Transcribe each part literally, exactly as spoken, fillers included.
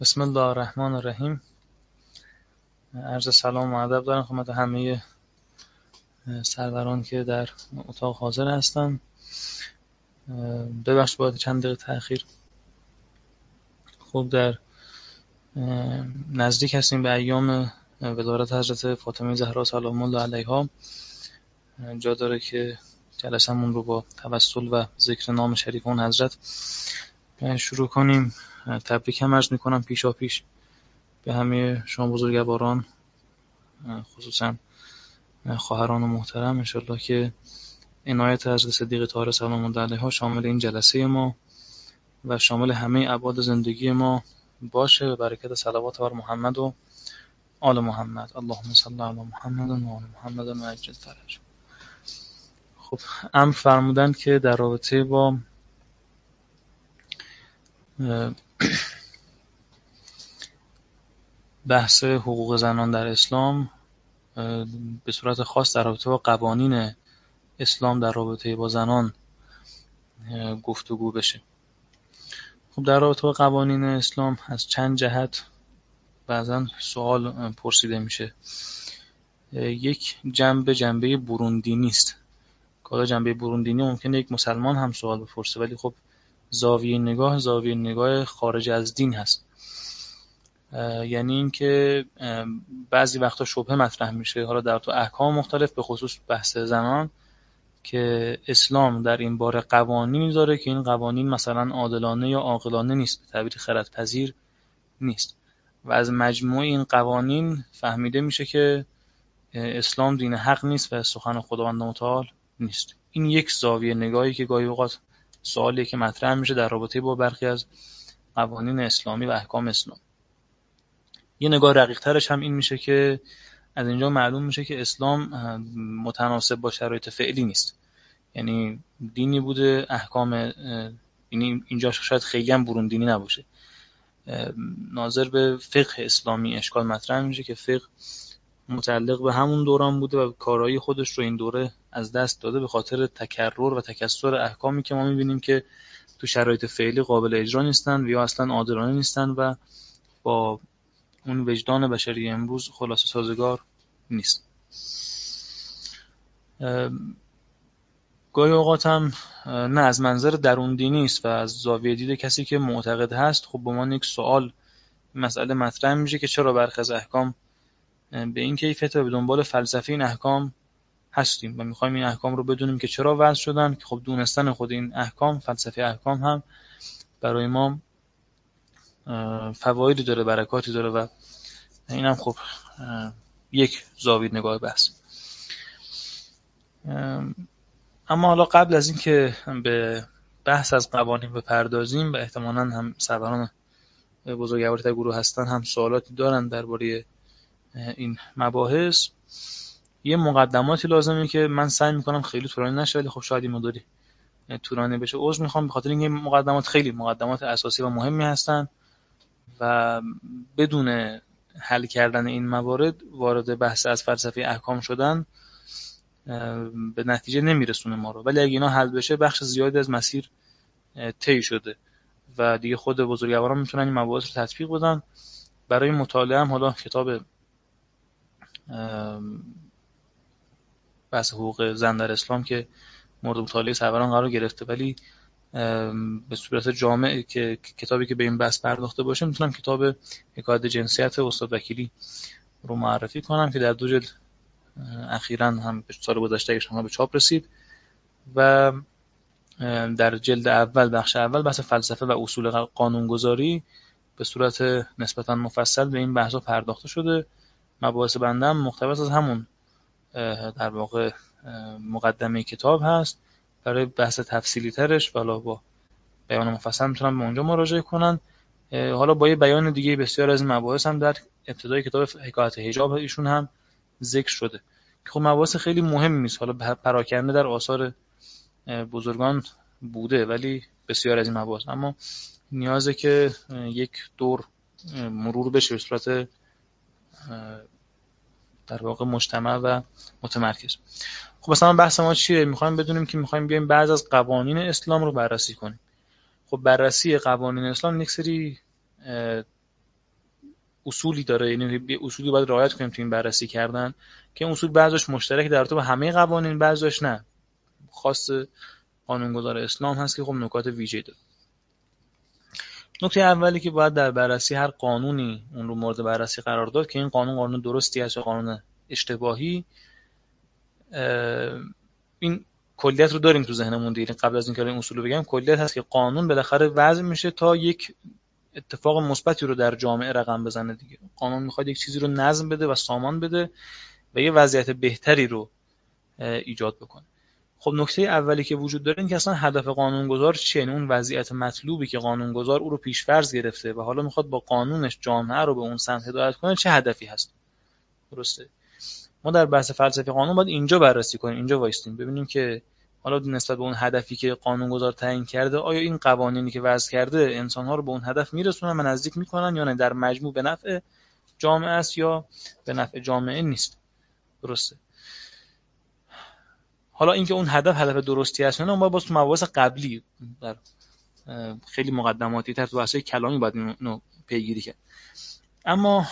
بسم الله الرحمن الرحیم. عرض سلام و ادب دارم خدمت همه سروران که در اتاق حاضر هستن. ببخشید باید چند دقیقه تأخیر. خب در نزدیک هستیم به ایام ولادت حضرت فاطمه زهرا سلام الله علیها. جا داره که جلسمون رو با توسل و ذکر نام شریف اون حضرت شروع کنیم. تبریک هم عرض میکنم پیشا پیش به همه شما بزرگواران، خصوصا خواهران و محترم. انشالله که عنایت حضرت صدیقه طاهره سلام الله علیها شامل این جلسه ما و شامل همه ابعاد زندگی ما باشه به برکت صلوات بر محمد و آل محمد. اللهم صل علی محمد و آل محمد و عجل فرج. خب امر فرمودند که در رابطه با بحث حقوق زنان در اسلام، به صورت خاص در رابطه با قوانین اسلام در رابطه با زنان گفتگو بشه. خب در رابطه با قوانین اسلام از چند جهت بعضا سوال پرسیده میشه. یک جنبه جنبه بروندینی است. که جنبه بروندینی ممکنه یک مسلمان هم سوال بپرسه، ولی خب زاویه نگاه زاویه نگاه خارج از دین هست. یعنی این که بعضی وقتا شبهه مطرح میشه، حالا در تو احکام مختلف به خصوص بحث زنان، که اسلام در این باره قوانینی داره که این قوانین مثلا عادلانه یا عاقلانه نیست، به تعبیر خردپذیر نیست و از مجموع این قوانین فهمیده میشه که اسلام دین حق نیست و سخن خداوند متعال نیست. این یک زاویه نگاهی که گاهی اوقات سوالی که مطرح میشه در رابطه با برخی از قوانین اسلامی و احکام اسلام. یه نگاه رقیق ترش هم این میشه که از اینجا معلوم میشه که اسلام متناسب با شرایط فعلی نیست. یعنی دینی بوده احکام، یعنی اینجا شاید خیلی هم بروندینی نباشه، ناظر به فقه اسلامی اشکال مطرح میشه که فقه متعلق به همون دوران بوده و کارایی خودش رو این دوره از دست داده به خاطر تکرر و تکثر احکامی که ما میبینیم که تو شرایط فعلی قابل اجرا نیستن و یا اصلا عادلانه نیستن و با اون وجدان بشری امروز خلاصه سازگار نیست. گاهی اوقات هم نه از منظر درون دینی است و از زاویه دید کسی که معتقد هست، خب با من یک سوال مسئله مطرح میشه که چرا برخی از احکام به این کیفیت و به دنبال فلسفه این احکام هستیم و میخوایم این احکام رو بدونیم که چرا وضع شدن، که خب دونستن خود این احکام، فلسفه احکام هم برای ما فوایدی داره، برکاتی داره و این هم خب یک زاویه نگاه بحث. اما حالا قبل از این که به بحث از قوانین بپردازیم و احتمالاً هم سروران بزرگواری در گروه هستن هم سوالاتی دارن درباره این مباحث، یه مقدماتی لازمه که من سعی میکنم خیلی طولانی نشه، ولی خب شاید این مداری طولانی بشه. عذر میخوام به خاطر اینکه مقدمات خیلی مقدمات اساسی و مهمی هستن و بدون حل کردن این موارد وارد بحث از فلسفه احکام شدن به نتیجه نمیرسونه ما رو، ولی اگه اینا حل بشه بخش زیادی از مسیر طی شده و دیگه خود بزرگواران میتونن این مباحث رو تطبیق بدن. برای مطالعه هم حالا کتاب بحث حقوق زن در اسلام که مورد مطالعه سروران قرار گرفته، ولی به صورت جامع که کتابی که به این بحث پرداخته باشه میتونم کتاب حکایت جنسیت استاد وکیلی رو معرفی کنم که در دو جلد اخیراً هم به سال گذشته شما به چاپ رسید و در جلد اول بخش اول بحث فلسفه و اصول قانونگذاری به صورت نسبتاً مفصل به این بحثا پرداخته شده. مباحث بنده هم مقتبس از همون در واقع مقدمه کتاب هست. برای بحث تفصیلی ترش والا با بیان مفصل میتونن به اونجا مراجعه کنن. حالا با یه بیان دیگه بسیار از این مباحث هم در ابتدای کتاب حکایت حجاب ایشون هم ذکر شده که خب مباحث خیلی مهمی است، حالا پراکنده در آثار بزرگان بوده ولی بسیار از این مباحث اما نیازه که یک دور مرور بشه به صورت در واقع مجتمع و متمرکز. خب مثلا بحث ما چیه؟ میخوایم بدونیم که میخوایم بیایم بعضی از قوانین اسلام رو بررسی کنیم. خب بررسی قوانین اسلام یک سری اصولی داره، یعنی به اصولی باید رعایت کنیم تو این بررسی کردن که اون اصول بعضیش مشترک در رابطه با همه قوانین، بعضیش نه، خاص قانونگذار اسلام هست که خب نکات ویژه‌ای داره. نکته اولی که باید در بررسی هر قانونی اون رو مورد بررسی قرار داد که این قانون قانون درستی است یا قانون اشتباهی. این کلیت رو داریم تو ذهنمون دیگه، قبل از اینکه این اصول رو بگم کلیت هست که قانون بالاخره وضع میشه تا یک اتفاق مثبتی رو در جامعه رقم بزنه دیگه. قانون میخواد یک چیزی رو نظم بده و سامان بده و یه وضعیت بهتری رو ایجاد بکنه. خب نکته اولی که وجود داره این که اصلا هدف قانونگذار چیه؟ اون وضعیت مطلوبی که قانونگذار او رو پیش‌فرض گرفته و حالا میخواد با قانونش جامعه رو به اون سمت هدایت کنه چه هدفی هست؟ درسته؟ ما در بحث فلسفه قانون باید اینجا بررسی کنیم، اینجا وایستیم ببینیم که حالا نسبت به اون هدفی که قانونگذار تعیین کرده آیا این قوانینی که وضع کرده انسان‌ها رو به اون هدف میرسونن و نزدیک میکنن یا نه، در مجموع به نفع جامعه است یا به نفع جامعه نیست. درسته؟ حالا اینکه اون هدف هدف درستی است نه، ما باز تو مباحث قبلی در خیلی مقدماتی تر تو بحث‌های کلامی باید اینو پیگیری کرد. اما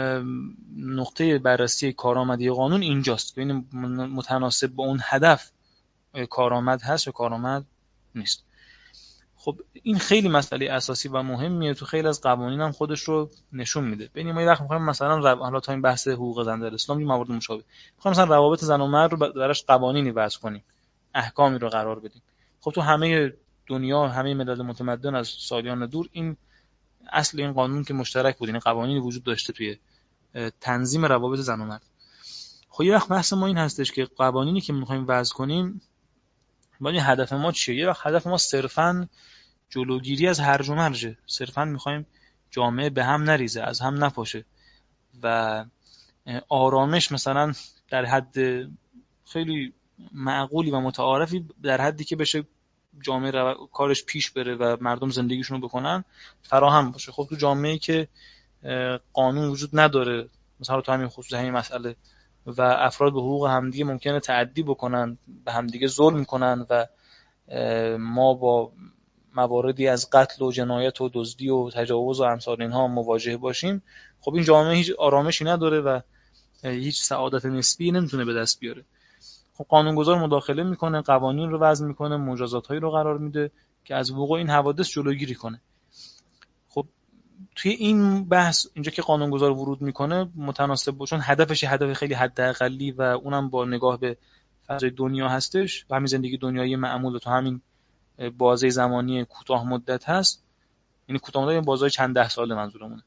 نقطه بررسی کارآمدی قانون اینجاست که این متناسب با اون هدف کارآمد هست یا کارآمد نیست. خب این خیلی مسئله اساسی و مهمیه، تو خیلی از قوانین هم خودش رو نشون میده. ببین ما یه وقت می‌خوایم مثلا رو... حالا تا این بحث حقوق زن در اسلام یه موارد مشابه می‌خوایم مثلا روابط زن و مرد رو براش قوانینی وضع کنیم، احکامی رو قرار بدیم. خب تو همه دنیا، همه ملل متمدن از سالیان دور این اصل این قانون که مشترک بود، این قوانینی وجود داشته توی تنظیم روابط زن و مرد. خب یه وقت بحث ما این هستش که قوانینی که می‌خوایم وضع کنیم باید هدف ما چیه؟ یه وقت هدف ما صرفاً جلوگیری از هرج و مرج، صرفاً می‌خوایم جامعه به هم نریزه، از هم نپاشه و آرامش مثلا در حد خیلی معقولی و متعارفی در حدی که بشه جامعه رو... کارش پیش بره و مردم زندگیشون رو بکنن فراهم باشه. خب تو جامعه‌ای که قانون وجود نداره، مثلا تو همین خصوص همین مسئله و افراد به حقوق همدیگه ممکنه تعدی بکنن، به همدیگه ظلم میکنن و ما با مواردی از قتل و جنایت و دزدی و تجاوز و امثال اینها مواجه باشیم، خب این جامعه هیچ آرامشی نداره و هیچ سعادت نسبی نمیتونه به دست بیاره. خب قانونگذار مداخله میکنه، قوانین رو وضع میکنه، مجازاتایی رو قرار میده که از وقوع این حوادث جلوگیری کنه. خب توی این بحث اینجا که قانونگذار ورود میکنه متناسب با چون هدفش هدف خیلی حداقلی و اونم با نگاه به فضای دنیا هستش و همین زندگی دنیایی معمول تو همین بازه زمانی کوتاه مدت هست، یعنی کوتاه مدت یعنی بازه چند ده ساله منظورمونه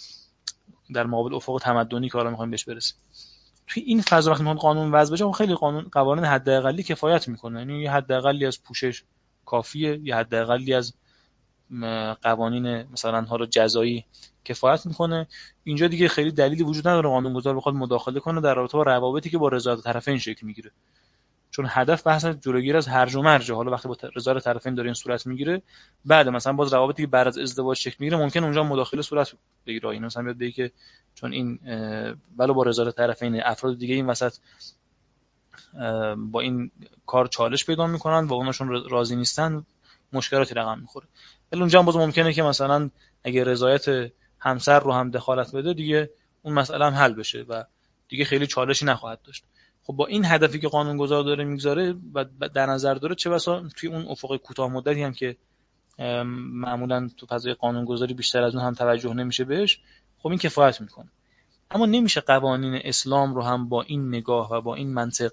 در مقابل افق تمدنی که حالا میخوایم بهش برسیم. توی این فضا وقتی میخوام قانون وضع بشه خیلی قانون قوانین حداقلی کفایت میکنه، یعنی یه حداقلی از پوشش کافیه، یه حداقلی از قوانین مثلا ها رو جزایی کفایت میکنه. اینجا دیگه خیلی دلیلی وجود نداره قانونگذار بخواد مداخله کنه در رابطه با روابطی که با رضایت طرفین شکل میگیره، چون هدف بحث جلوگیری از هرج و مرج. حالا وقتی با رضایت طرفین داره این صورت میگیره، بعد مثلا باز روابطی که بعد از ازدواج شکل میگیره ممکن اونجا مداخله صورت بگیره. اینا مثلا بیاد بگه که چون این ولو با رضایت طرفین افراد دیگه این وسط با این کار چالش پیدا میکنن و اوناشون راضی نیستن، مشکلاتی رقم میخوره. ولی اونجا هم باز ممکنه که مثلا اگه رضایت همسر رو هم دخالت بده دیگه اون مسئله هم حل بشه و دیگه خیلی چالشی نخواهد داشت. خب با این هدفی که قانونگذار داره میگذاره و در نظر داره، چه بسا توی اون افق کوتاه مدتی هم که معمولا تو فضای قانونگذاری بیشتر از اون هم توجه نمیشه بهش، خب این کفایت میکنه. اما نمیشه قوانین اسلام رو هم با این نگاه و با این منطق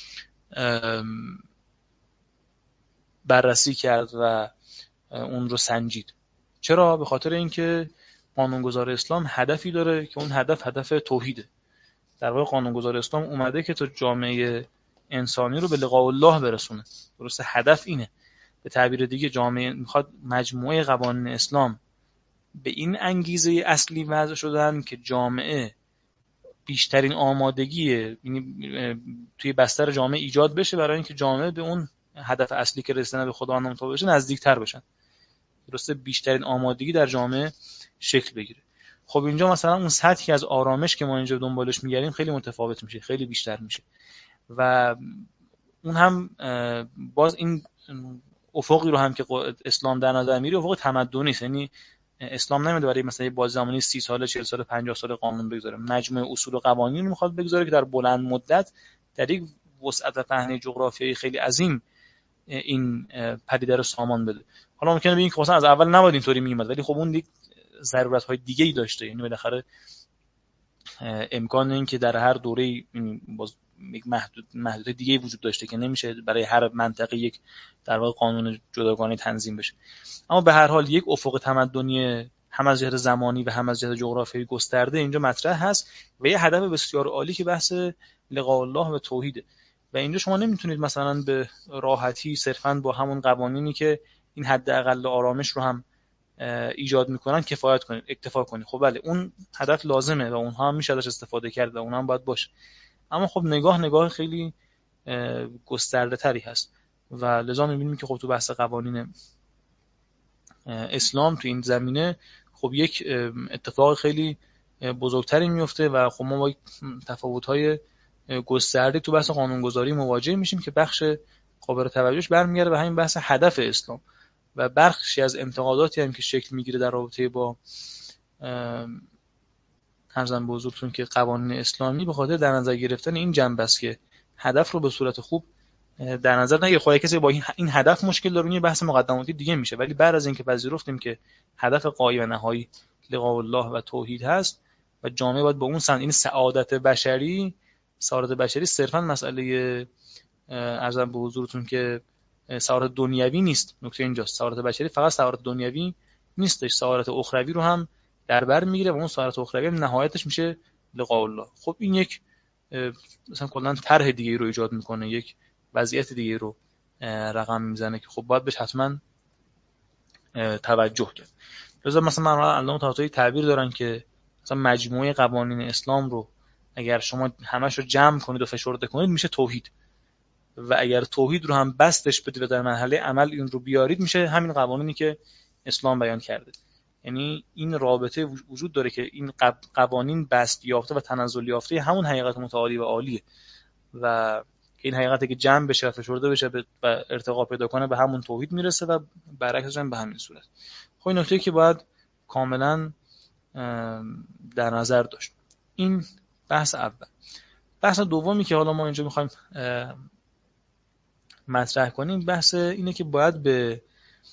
بررسی کرد و اون رو سنجید. چرا؟ به خاطر اینکه قانونگذار اسلام هدفی داره که اون هدف هدف توحیده. در واقع قانونگذار اسلام اومده که تو جامعه انسانی رو به لقاء الله برسونه. درسته؟ هدف اینه. به تعبیر دیگه جامعه میخواد مجموعه قوانین اسلام به این انگیزه اصلی وضع شدن که جامعه بیشترین آمادگی توی بستر جامعه ایجاد بشه برای اینکه جامعه به اون هدف اصلی که رسیدن به خدا مطابق بشه نزدیکتر بشن. درسته؟ بیشترین آمادگی در جامعه شکل بگیره. خب اینجا مثلا اون سطحی از آرامش که ما اینجا دنبالش میگردیم خیلی متفاوت میشه، خیلی بیشتر میشه و اون هم باز این افقی رو هم که اسلام در نظر میگیره افق تمدنی است، یعنی اسلام نمیده برای مثلا یه باز زمانی سی ساله، چهل ساله، پنجاه ساله قانون بگذاره. مجموعه اصول و قوانین میخواد بگذاره که در بلند مدت در یک وسعت پهنه جغرافیایی خیلی عظیم این پدیده رو سامان بده. حالا ممکنه بگین که مثلا از اول نباید اینطوری میومد، ولی خب اون یک ضرورت‌های دیگه‌ای داشته. یعنی بالاخره امکان این که در هر دوره باز یک محدود محدودیت دیگه‌ای وجود داشته که نمیشه برای هر منطقه یک در واقع قانون جداگانه تنظیم بشه. اما به هر حال یک افق تمدنی هم از جهت زمانی و هم از جهت جغرافیایی گسترده اینجا مطرح هست و یه هدف بسیار عالی که بحث لقاء الله و توحیده. و اینجا شما نمیتونید مثلا به راحتی صرفاً با همون قوانینی که این حداقل آرامش رو هم ایجاد میکنن کفایت کنید، اکتفا کنید. خب بله اون هدف لازمه و اونها هم میشه ازش استفاده کرد و اونها هم باید باشه، اما خب نگاه نگاه خیلی گسترده تری هست و لذا میبینیم که خب تو بحث قوانین اسلام تو این زمینه خب یک اتفاق خیلی بزرگتری میفته و خب ما با تفاوت‌های گسترده تو بحث قانونگذاری مواجه میشیم که بخش قابل توجهش برمیگرده به همین بحث هدف اسلام و بخشی از انتقاداتی هم که شکل میگیره در رابطه با ارزم به حضورتون که قوانین اسلامی به خاطر در نظر گرفتن این جنبه است که هدف رو به صورت خوب در نظر نگیره. خواهی کسی با این هدف مشکل داره، یه بحث مقدماتی دیگه میشه، ولی بعد از اینکه پذیرفتیم که هدف غایی و نهایی لقاء الله و توحید هست و جامعه باید با اون سن این سعادت بشری سعادت بشری صرفا مسئله ارزم به حضورتون که سعادت دنیوی نیست. نکته اینجاست سعادت بشری فقط سعادت دنیوی نیستش، سعادت اخروی رو هم در بر میگیره و اون سعادت اخروی نهایتش میشه لقاء الله. خب این یک مثلا کلا طرح دیگه رو ایجاد میکنه، یک وضعیت دیگه رو رقم میزنه که خب باید بهش حتما توجه کرد. لذا مثلا من الان تاوتایی تعبیر دارن که مثلا مجموعه قوانین اسلام رو اگر شما همش رو جمع کنید و فشرده کنید میشه توحید، و اگر توحید رو هم بستش بدید و در مرحله عمل این رو بیارید میشه همین قوانینی که اسلام بیان کرده. یعنی این رابطه وجود داره که این قوانین بست یافته و تنزل یافته همون حقیقت متعالی و عالیه و این حقیقتی که جمع بشه و فشرده بشه و ارتقا پیدا کنه به همون توحید میرسه و برعکسش هم به همین صورت. خب این نکته که باید کاملا در نظر داشت. این بحث اول. بحث دومی که حالا ما اینجا میخوایم مطرح کنیم بحث اینه که باید به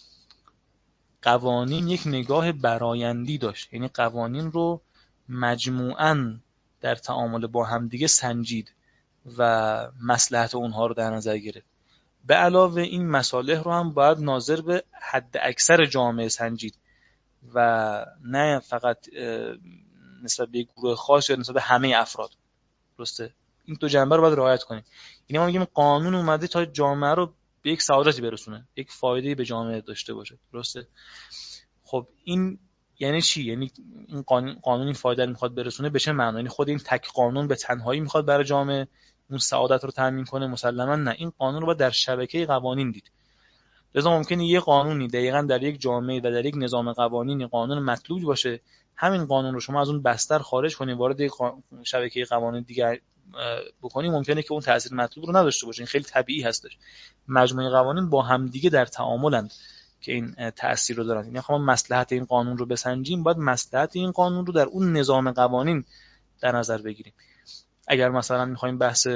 قوانین یک نگاه برآیندی داشت، یعنی قوانین رو مجموعاً در تعامل با همدیگه سنجید و مصلحت اونها رو در نظر گرفت. به علاوه این مصالح رو هم باید ناظر به حد اکثر جامعه سنجید و نه فقط نسبت به یک گروه خاص یا نسبت به همه افراد. درسته؟ این دو جنبه رو باید رعایت کنیم. یعنی ما میگیم قانون اومده تا جامعه رو به یک سعادتی برسونه، یک فایده‌ای به جامعه داشته باشه. درسته؟ خب این یعنی چی؟ یعنی این قانون قانون این فایده رو میخواد برسونه به چه معنی؟ یعنی خود این تک قانون به تنهایی میخواد برای جامعه اون سعادت رو تضمین کنه؟ مسلماً نه. این قانون رو باید در شبکه قوانین دید. لذا ممکنه یه قانونی دقیقاً در یک جامعه و در یک نظام قوانینی قانون مطلوب باشه، همین قانون رو شما از اون بستر خارج کنید وارد یک شبکه قوانین دیگه بکنید، ممکنه که اون تاثیر مطلوب رو نداشته باشه. این خیلی طبیعی هستش. مجموعه قوانین با هم دیگه در تعاملند که این تأثیر رو دارن. یعنی خب مصلحت این قانون رو بسنجیم، باید مصلحت این قانون رو در اون نظام قوانین در نظر بگیریم. اگر مثلا می‌خوایم بحث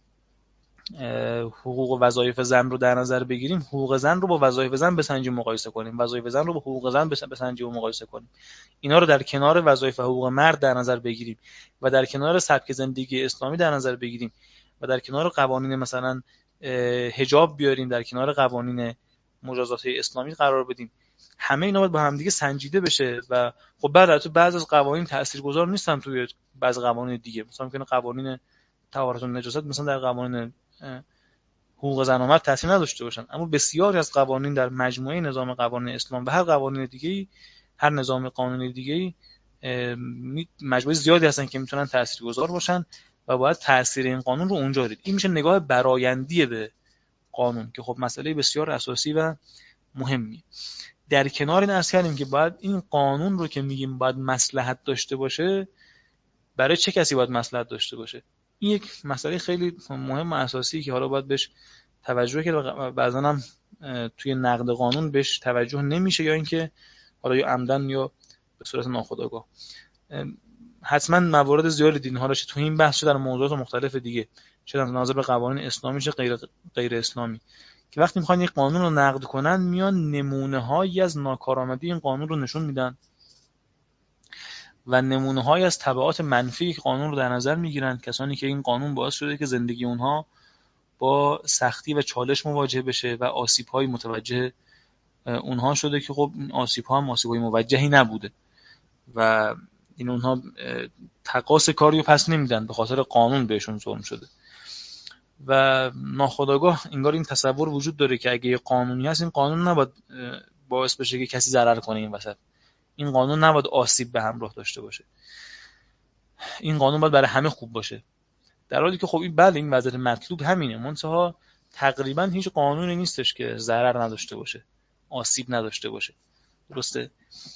حقوق و وظایف زن رو در نظر بگیریم، حقوق زن رو با وظایف زن بسنجیم مقایسه کنیم، وظایف زن رو با حقوق زن بسنجیم و مقایسه کنیم. اینا رو در کنار وظایف حقوق مرد در نظر بگیریم و در کنار سبک زندگی اسلامی در نظر بگیریم و در کنار قوانین مثلا حجاب بیاریم، در کنار قوانین مجازات اسلامی قرار بدیم. همه اینا باید با هم دیگه سنجیده بشه و خب بعد تو بعضی از قوانین تاثیرگذار نیستن توی بعضی قوانین دیگه. مثلا ممکنه قوانین طهارت و نجاست مثلا در قوانین حقوق زن و مرد تاثیر نداشته باشن، اما بسیاری از قوانین در مجموعه نظام قوانین اسلام و هر قوانین دیگه‌ای، هر نظام قانونی دیگه‌ای مجموعه زیادی هستن که میتونن تاثیرگذار باشن و باید تاثیر این قانون رو اونجا دید. این میشه نگاه برآیندی به قانون که خب مسئله بسیار اساسی و مهمیه. در کنار این عرض کردیم که باید این قانون رو که میگیم باید مصلحت داشته باشه، برای چه کسی باید مصلحت داشته باشه؟ این یک مسئله خیلی مهم و اساسی که حالا باید بهش توجه کرد و بعضا هم توی نقد قانون بهش توجه نمیشه، یا اینکه حالا یا عمدن یا به صورت ناخودآگاه. حتما موارد زیادی دین ها تو این بحث در موضوعات مختلف دیگه، چه در نظر به قوانین اسلامی چه غیر غیر اسلامی، که وقتی میخوان یک قانون رو نقد کنن میان نمونه هایی از ناکارآمدی این قانون رو نشون میدن و نمونه هایی از تبعات منفی که قانون رو در نظر میگیرن، کسانی که این قانون باعث شده که زندگی اونها با سختی و چالش مواجه بشه و آسیب های متوجه اونها شده که خب این آسیب ها هم آسیب های موجهی نبوده و این اونها تقاص کاریو پس نمیدن، به خاطر قانون بهشون ظلم شده و ناخودآگاه انگار این تصور وجود داره که اگه یه قانونی هست این قانون نباید باعث بشه که کسی ضرر کنه، این وسط این قانون نباید آسیب به همراه داشته باشه، این قانون باید برای همه خوب باشه، در حالی که خب این بله این وضعیت مطلوب همینه، منتها تقریبا هیچ قانونی نیستش که ضرر نداشته باشه، آسیب نداشته باشه، درسته؟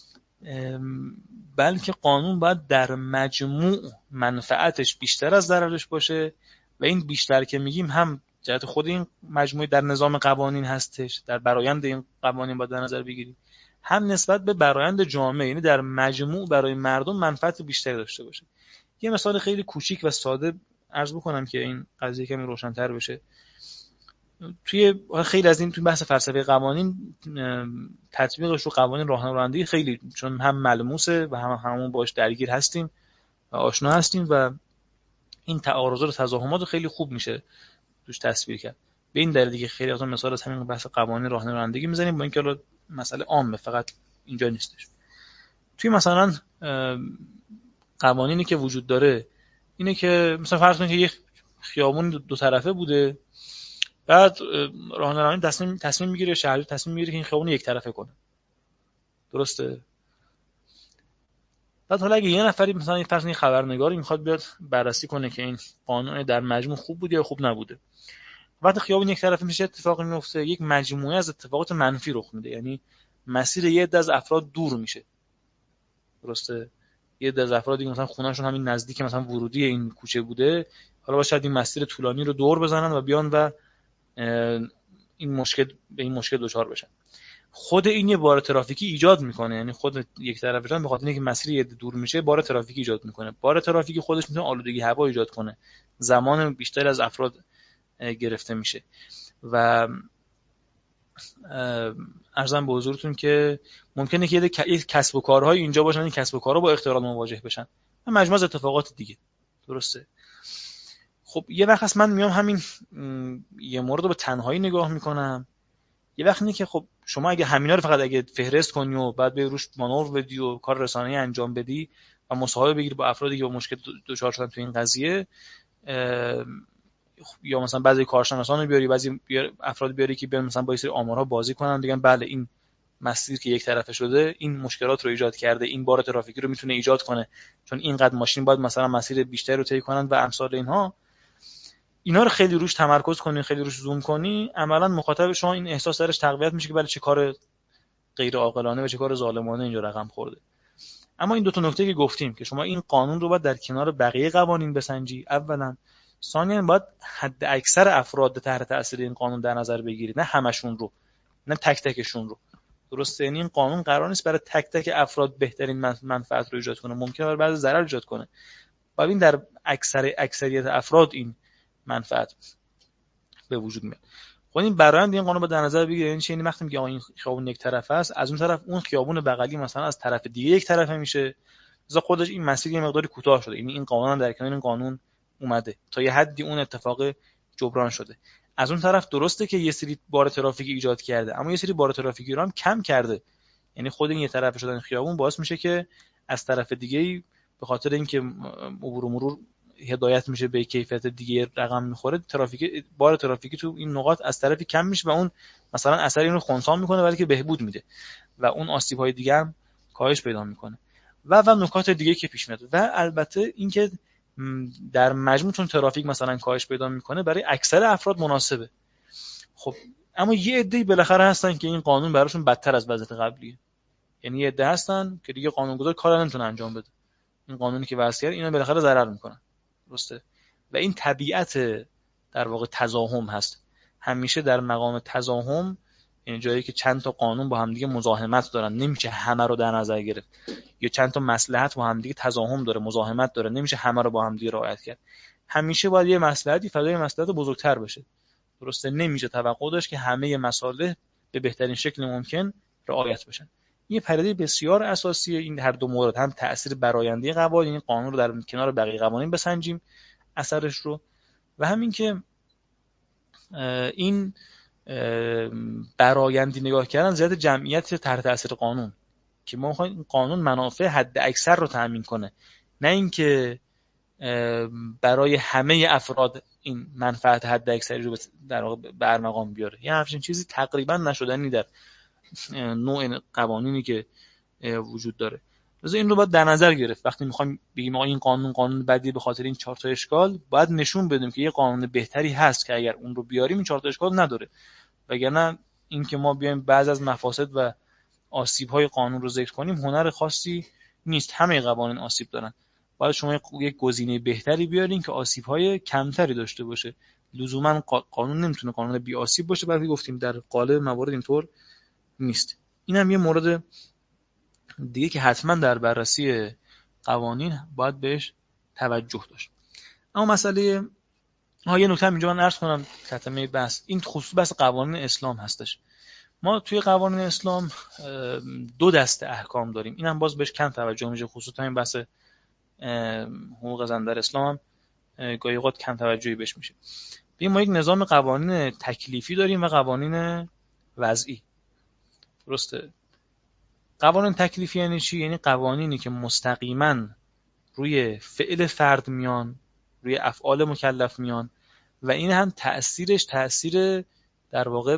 بلکه قانون باید در مجموع منفعتش بیشتر از ضررش باشه و این بیشتر که میگیم هم جهت خود این مجموعه در نظام قوانین هستش، در برآیند این قوانین باید در نظر بگیریم، هم نسبت به برآیند جامعه، یعنی در مجموع برای مردم منفعت بیشتری داشته باشه. یه مثال خیلی کوچیک و ساده عرض بکنم که این قضیه کمی روشن‌تر بشه. توی خیلی از این توی بحث فلسفه قوانین تطبیقش رو قوانین راهنمایی خیلی چون هم ملموسه و هم همون باش درگیر هستیم و آشنا هستیم و این تعارض و تضاهمات خیلی خوب میشه توش تصویر کرد. به این دلیل دیگه خیلی از اون مثال از همین بحث قوانین راهنمایی میزنیم، با اینکه مسئله عامه فقط اینجا نیستش. توی مثلا قوانینی که وجود داره اینه که مثلا فرض کنید که یک خیابون دو طرفه بوده، بعد راهنمایی تصمیم تصمیم میگیره، شهرداری تصمیم میگیره که این خیابون یک طرفه کنه، درسته؟ بعد حالا اگه یه نفری مثلا یک فرض کنید خبرنگاری میخواد بیاد بررسی کنه که این قانون در مجموع خوب بوده یا خوب نبوده، وقتی خیابون یک طرفه میشه اتفاقی میفته، یک مجموعه از اتفاقات منفی رخ میده، یعنی مسیر یه عده از افراد دور میشه، درسته؟ یه عده از افرادی که مثلا خونه‌شون همین نزدیک مثلا ورودی این کوچه بوده، حالا با شاید این مسیر طولانی رو دور بزنن و بیان و این مشکل به این مشکل دچار بشن. خود این یه بار ترافیکی ایجاد میکنه، یعنی خود یک طرفه شدن به خاطر اینکه مسیر یه دور میشه بار ترافیکی ایجاد میکنه. بار ترافیکی خودش میتونه آلودگی هوا ایجاد کنه، زمان بیشتر از افراد گرفته میشه و عرضم به حضورتون که ممکنه که یه کسب و کارهای اینجا باشن، این کسب و کارها با اختلال مواجه بشن و مجموعه از اتفاقات دیگه، درسته؟ خب یه وقت هست من میام همین یه مورد رو به تنهایی نگاه میکنم، یه وقت اینه که خب شما اگه همینا رو فقط اگه فهرست کنی و بعد به روش مانور بدی و کار رسانه‌ای انجام بدی و مصاحبه بگیری با افرادی که با مشکل دچار شدن تو این قضیه، یا مثلا بعضی کارشناسان رو بیاری، بعضی افراد بیاری که بیان مثلا با این سری آمارها بازی کنن، دیگه بله این مسیر که یک طرفه شده این مشکلات رو ایجاد کرده، این بار ترافیکی رو میتونه ایجاد کنه چون اینقدر ماشین باید مثلا مسیر بیشتری رو طی کنن و امثال اینها، اینا رو خیلی روش تمرکز کنی، خیلی روش زوم کنی، عملا مخاطب شما این احساس درش تقویت میشه که بله چه کار غیر عاقلانه و چه کار ظالمانه اینجا رقم خورده. اما این دو تا نکته که گفتیم که شما این قانون رو باید در کنار بقیه قوانین بسنجی اولا، ثانیاً باید حد اکثر افراد تحت تاثیر این قانون در نظر بگیرید، نه همشون رو، نه تک تکشون رو، درسته؟ یعنی این قانون قرار نیست برای تک تک افراد بهترین منفعت رو ایجاد کنه، ممکنه برای بعضی ضرر ایجاد کنه، ولی این در اکثر اکثریت افراد این منفعت به وجود میاد. خب این برآیند این قانون رو در نظر بگیرید، یعنی چه؟ یعنی وقتی میگه آقا این خیابون یک طرفه است، از اون طرف اون خیابون بغلی مثلا از طرف دیگه یک طرفه میشه، مثلا خودش این مسیر یه مقداری کوتاه شده، یعنی این قانون در کنار این قانون اومده تا یه حدی اون اتفاق جبران شده. از اون طرف درسته که یه سری بار ترافیکی ایجاد کرده، اما یه سری بار ترافیکی رو هم کم کرده، یعنی خود این یه طرفه شدن خیابون باعث میشه که از طرف دیگه به خاطر اینکه عبور و مرور هدایت میشه به کیفیت دیگه رقم میخوره، ترافیک بار ترافیکی تو این نقاط از طرفی کم میشه و اون مثلا اثر اینو خنثی میکنه ولی که بهبود میده و اون آسیب‌های دیگه هم کاهش پیدا میکنه و و نکات دیگه که پیش میاد. و البته اینکه در مجموع چون ترافیک مثلا کاهش پیدا میکنه برای اکثر افراد مناسبه. خب اما یه عده‌ای بالاخره هستن که این قانون براشون بدتر از وضعیت قبلیه، یعنی یه عده هستن که دیگه قانونگذار کار نمیتونه انجام بده، این قانونی که وضع کرد اینا بالاخره ضرر میکنن، درسته؟ و این طبیعت در واقع تزاحم هست، همیشه در مقام تزاحم یعنی جایی که چند تا قانون با هم دیگه مزاحمت دارن نمیشه همه رو در نظر گرفت، یا چند تا مصلحت با هم دیگه تضاهم داره، مزاحمت داره، نمیشه همه رو با هم دیگه رعایت کرد. همیشه باید یه مصلحتی فدای مصلحت بزرگتر بشه. درسته؟ نمیشه توقع داشت که همه مصالح به بهترین شکل ممکن رعایت بشن. یه پدیده بسیار اساسیه این هر دو مورد، هم تأثیر براینده قوانین، این قانون رو در کنار بقیه قوانین بسنجیم اثرش رو، و همین که این برایندی نگاه کردن زیاد جمعیت تحت تأثیر قانون، که ما می‌خوایم این قانون منافع حد اکثر رو تأمین کنه، نه اینکه برای همه افراد این منفعت حد اکثری رو در واقع برمقام بیاره. یه همچین چیزی تقریبا نشدنی در نوع قوانینی که وجود داره. لذا این رو باید در نظر گرفت وقتی میخوایم بگیم آقا این قانون قانون بدی به خاطر این چهار تا اشکال، باید نشون بدیم که یه قانون بهتری هست که اگر اون رو بیاریم این چهار تا اشکال نداره. وگرنه این که ما بیایم بعض از مفاسد و آسیب‌های قانون رو ذکر کنیم هنر خاصی نیست. همه قوانین آسیب دارن. باید شما یک گزینه بهتری بیارین که آسیب‌های کمتری داشته باشه. لزوما قانون نمیتونه قانون بی آسیب باشه، بلکه گفتیم در قالب موارد اینطور نیست. این هم یه مورد دیگه که حتما در بررسی قوانین باید بهش توجه داشت. اما مسئله ها یه نکته اینجا من عرض کنم خاتمه بحث، این خصوص بحث قوانین اسلام هستش. ما توی قوانین اسلام دو دسته احکام داریم، اینم باز بهش کم توجه میشه، خصوصا این بحث حقوق زن در اسلام هم گاهی اوقات کم توجهی بهش میشه. ببین ما یک نظام قوانین تکلیفی داریم و قوانین وضعی. درسته؟ قوانین تکلیفی یعنی چی؟ یعنی قوانینی که مستقیما روی فعل فرد میان، روی افعال مکلف میان و این هم تأثیرش تأثیر در واقع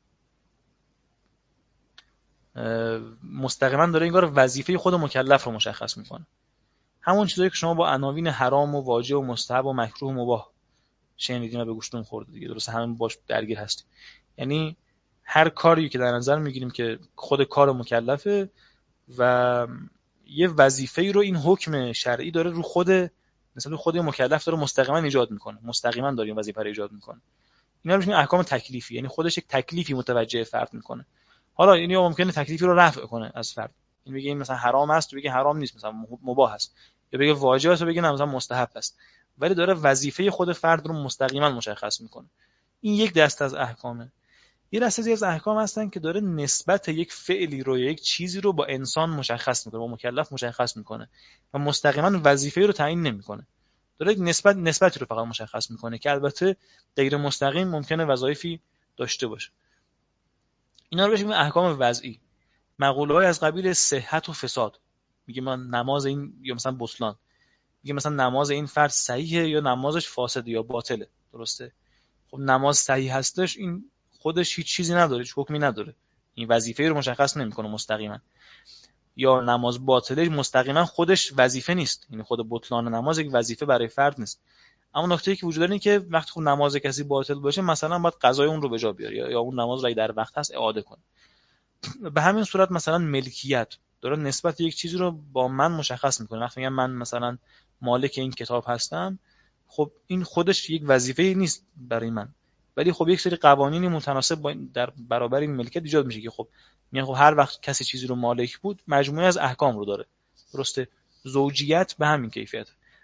مستقیما داره انگار وظیفه خود مکلف رو مشخص میکنه. همون چیزایی که شما با عناوین حرام و واجب و مستحب و مکروه و مباح شنیدین و به گوشتون خورده دیگه، درسته؟ همین باش درگیر هستیم. یعنی هر کاری که در نظر میگیریم که خود کار مکلفه و یه وظیفه‌ای رو این حکم شرعی داره رو خود مثلا خود مکلف داره مستقیما ایجاد میکنه، مستقیما داره این وظیفه رو ایجاد میکنه. اینا رو میگیم احکام تکلیفی، یعنی خودش یک تکلیفی متوجه فرد میکنه. حالا این ممکنه تکلیفی رو رفع کنه از فرد، این بگه این مثلا حرام است، بگه حرام نیست، مثلا مباح است، یا بگه واجب است و بگه نه مثلا مستحب است، ولی داره وظیفه خود فرد رو مستقیما مشخص میکنه. این یک دسته از احکامه. یه دسته از احکام هستن که داره نسبت یک فعلی رو یا یک چیزی رو با انسان مشخص میکنه، با مکلف مشخص میکنه و مستقیما وظیفه رو تعیین نمیکنه. داره یک نسبت نسبتی رو فقط مشخص میکنه که البته غیر مستقیم ممکنه وظایفی داشته باشه. اینا رو بهش میگن احکام وضعی. مقوله‌های از قبیل صحت و فساد، میگه من نماز این یا مثلا بطلان، میگه مثلا نماز این فرد صحیحه یا نمازش فاسده یا باطله. درسته؟ خب نماز صحیح هستش، این خودش هیچ چیزی نداره، هیچ حکمی نداره، این وظیفه رو مشخص نمیکنه مستقیما. یا نماز باطله مستقیما خودش وظیفه نیست، یعنی خود بطلان نماز یک وظیفه برای فرد نیست. اما نکته‌ای که وجود داره اینه که وقتی خود نماز کسی باطل باشه مثلا باید قضای اون رو به جا بیاره یا اون نماز رو در وقت هست اعاده کنه. به همین صورت مثلا ملکیت داره نسبت یک چیزی رو با من مشخص میکنه. وقتی میگم من مثلا مالک این کتاب هستم، خب این خودش یک وظیفه نیست برای من، ولی خب یک سری قوانینی متناسب با در برابر این ملکیت ایجاد میشه که خب میگن خب هر وقت کسی چیزی رو مالک بود مجموعه از احکام رو داره. درسته؟ زوجیت به همین کیفیت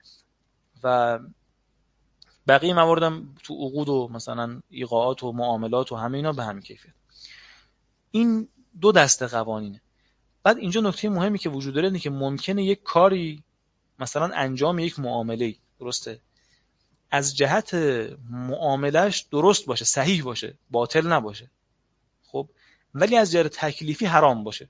و بقیه مواردم تو عقود و مثلا ایقاعات و معاملات و همه اینا به همین کیفیت. این دو دسته قوانینه. بعد اینجا نکته مهمی که وجود داره اینه که ممکنه یک کاری مثلا انجام یک معامله‌ای، درسته، از جهت معاملش درست باشه، صحیح باشه، باطل نباشه، خب ولی از جهت تکلیفی حرام باشه.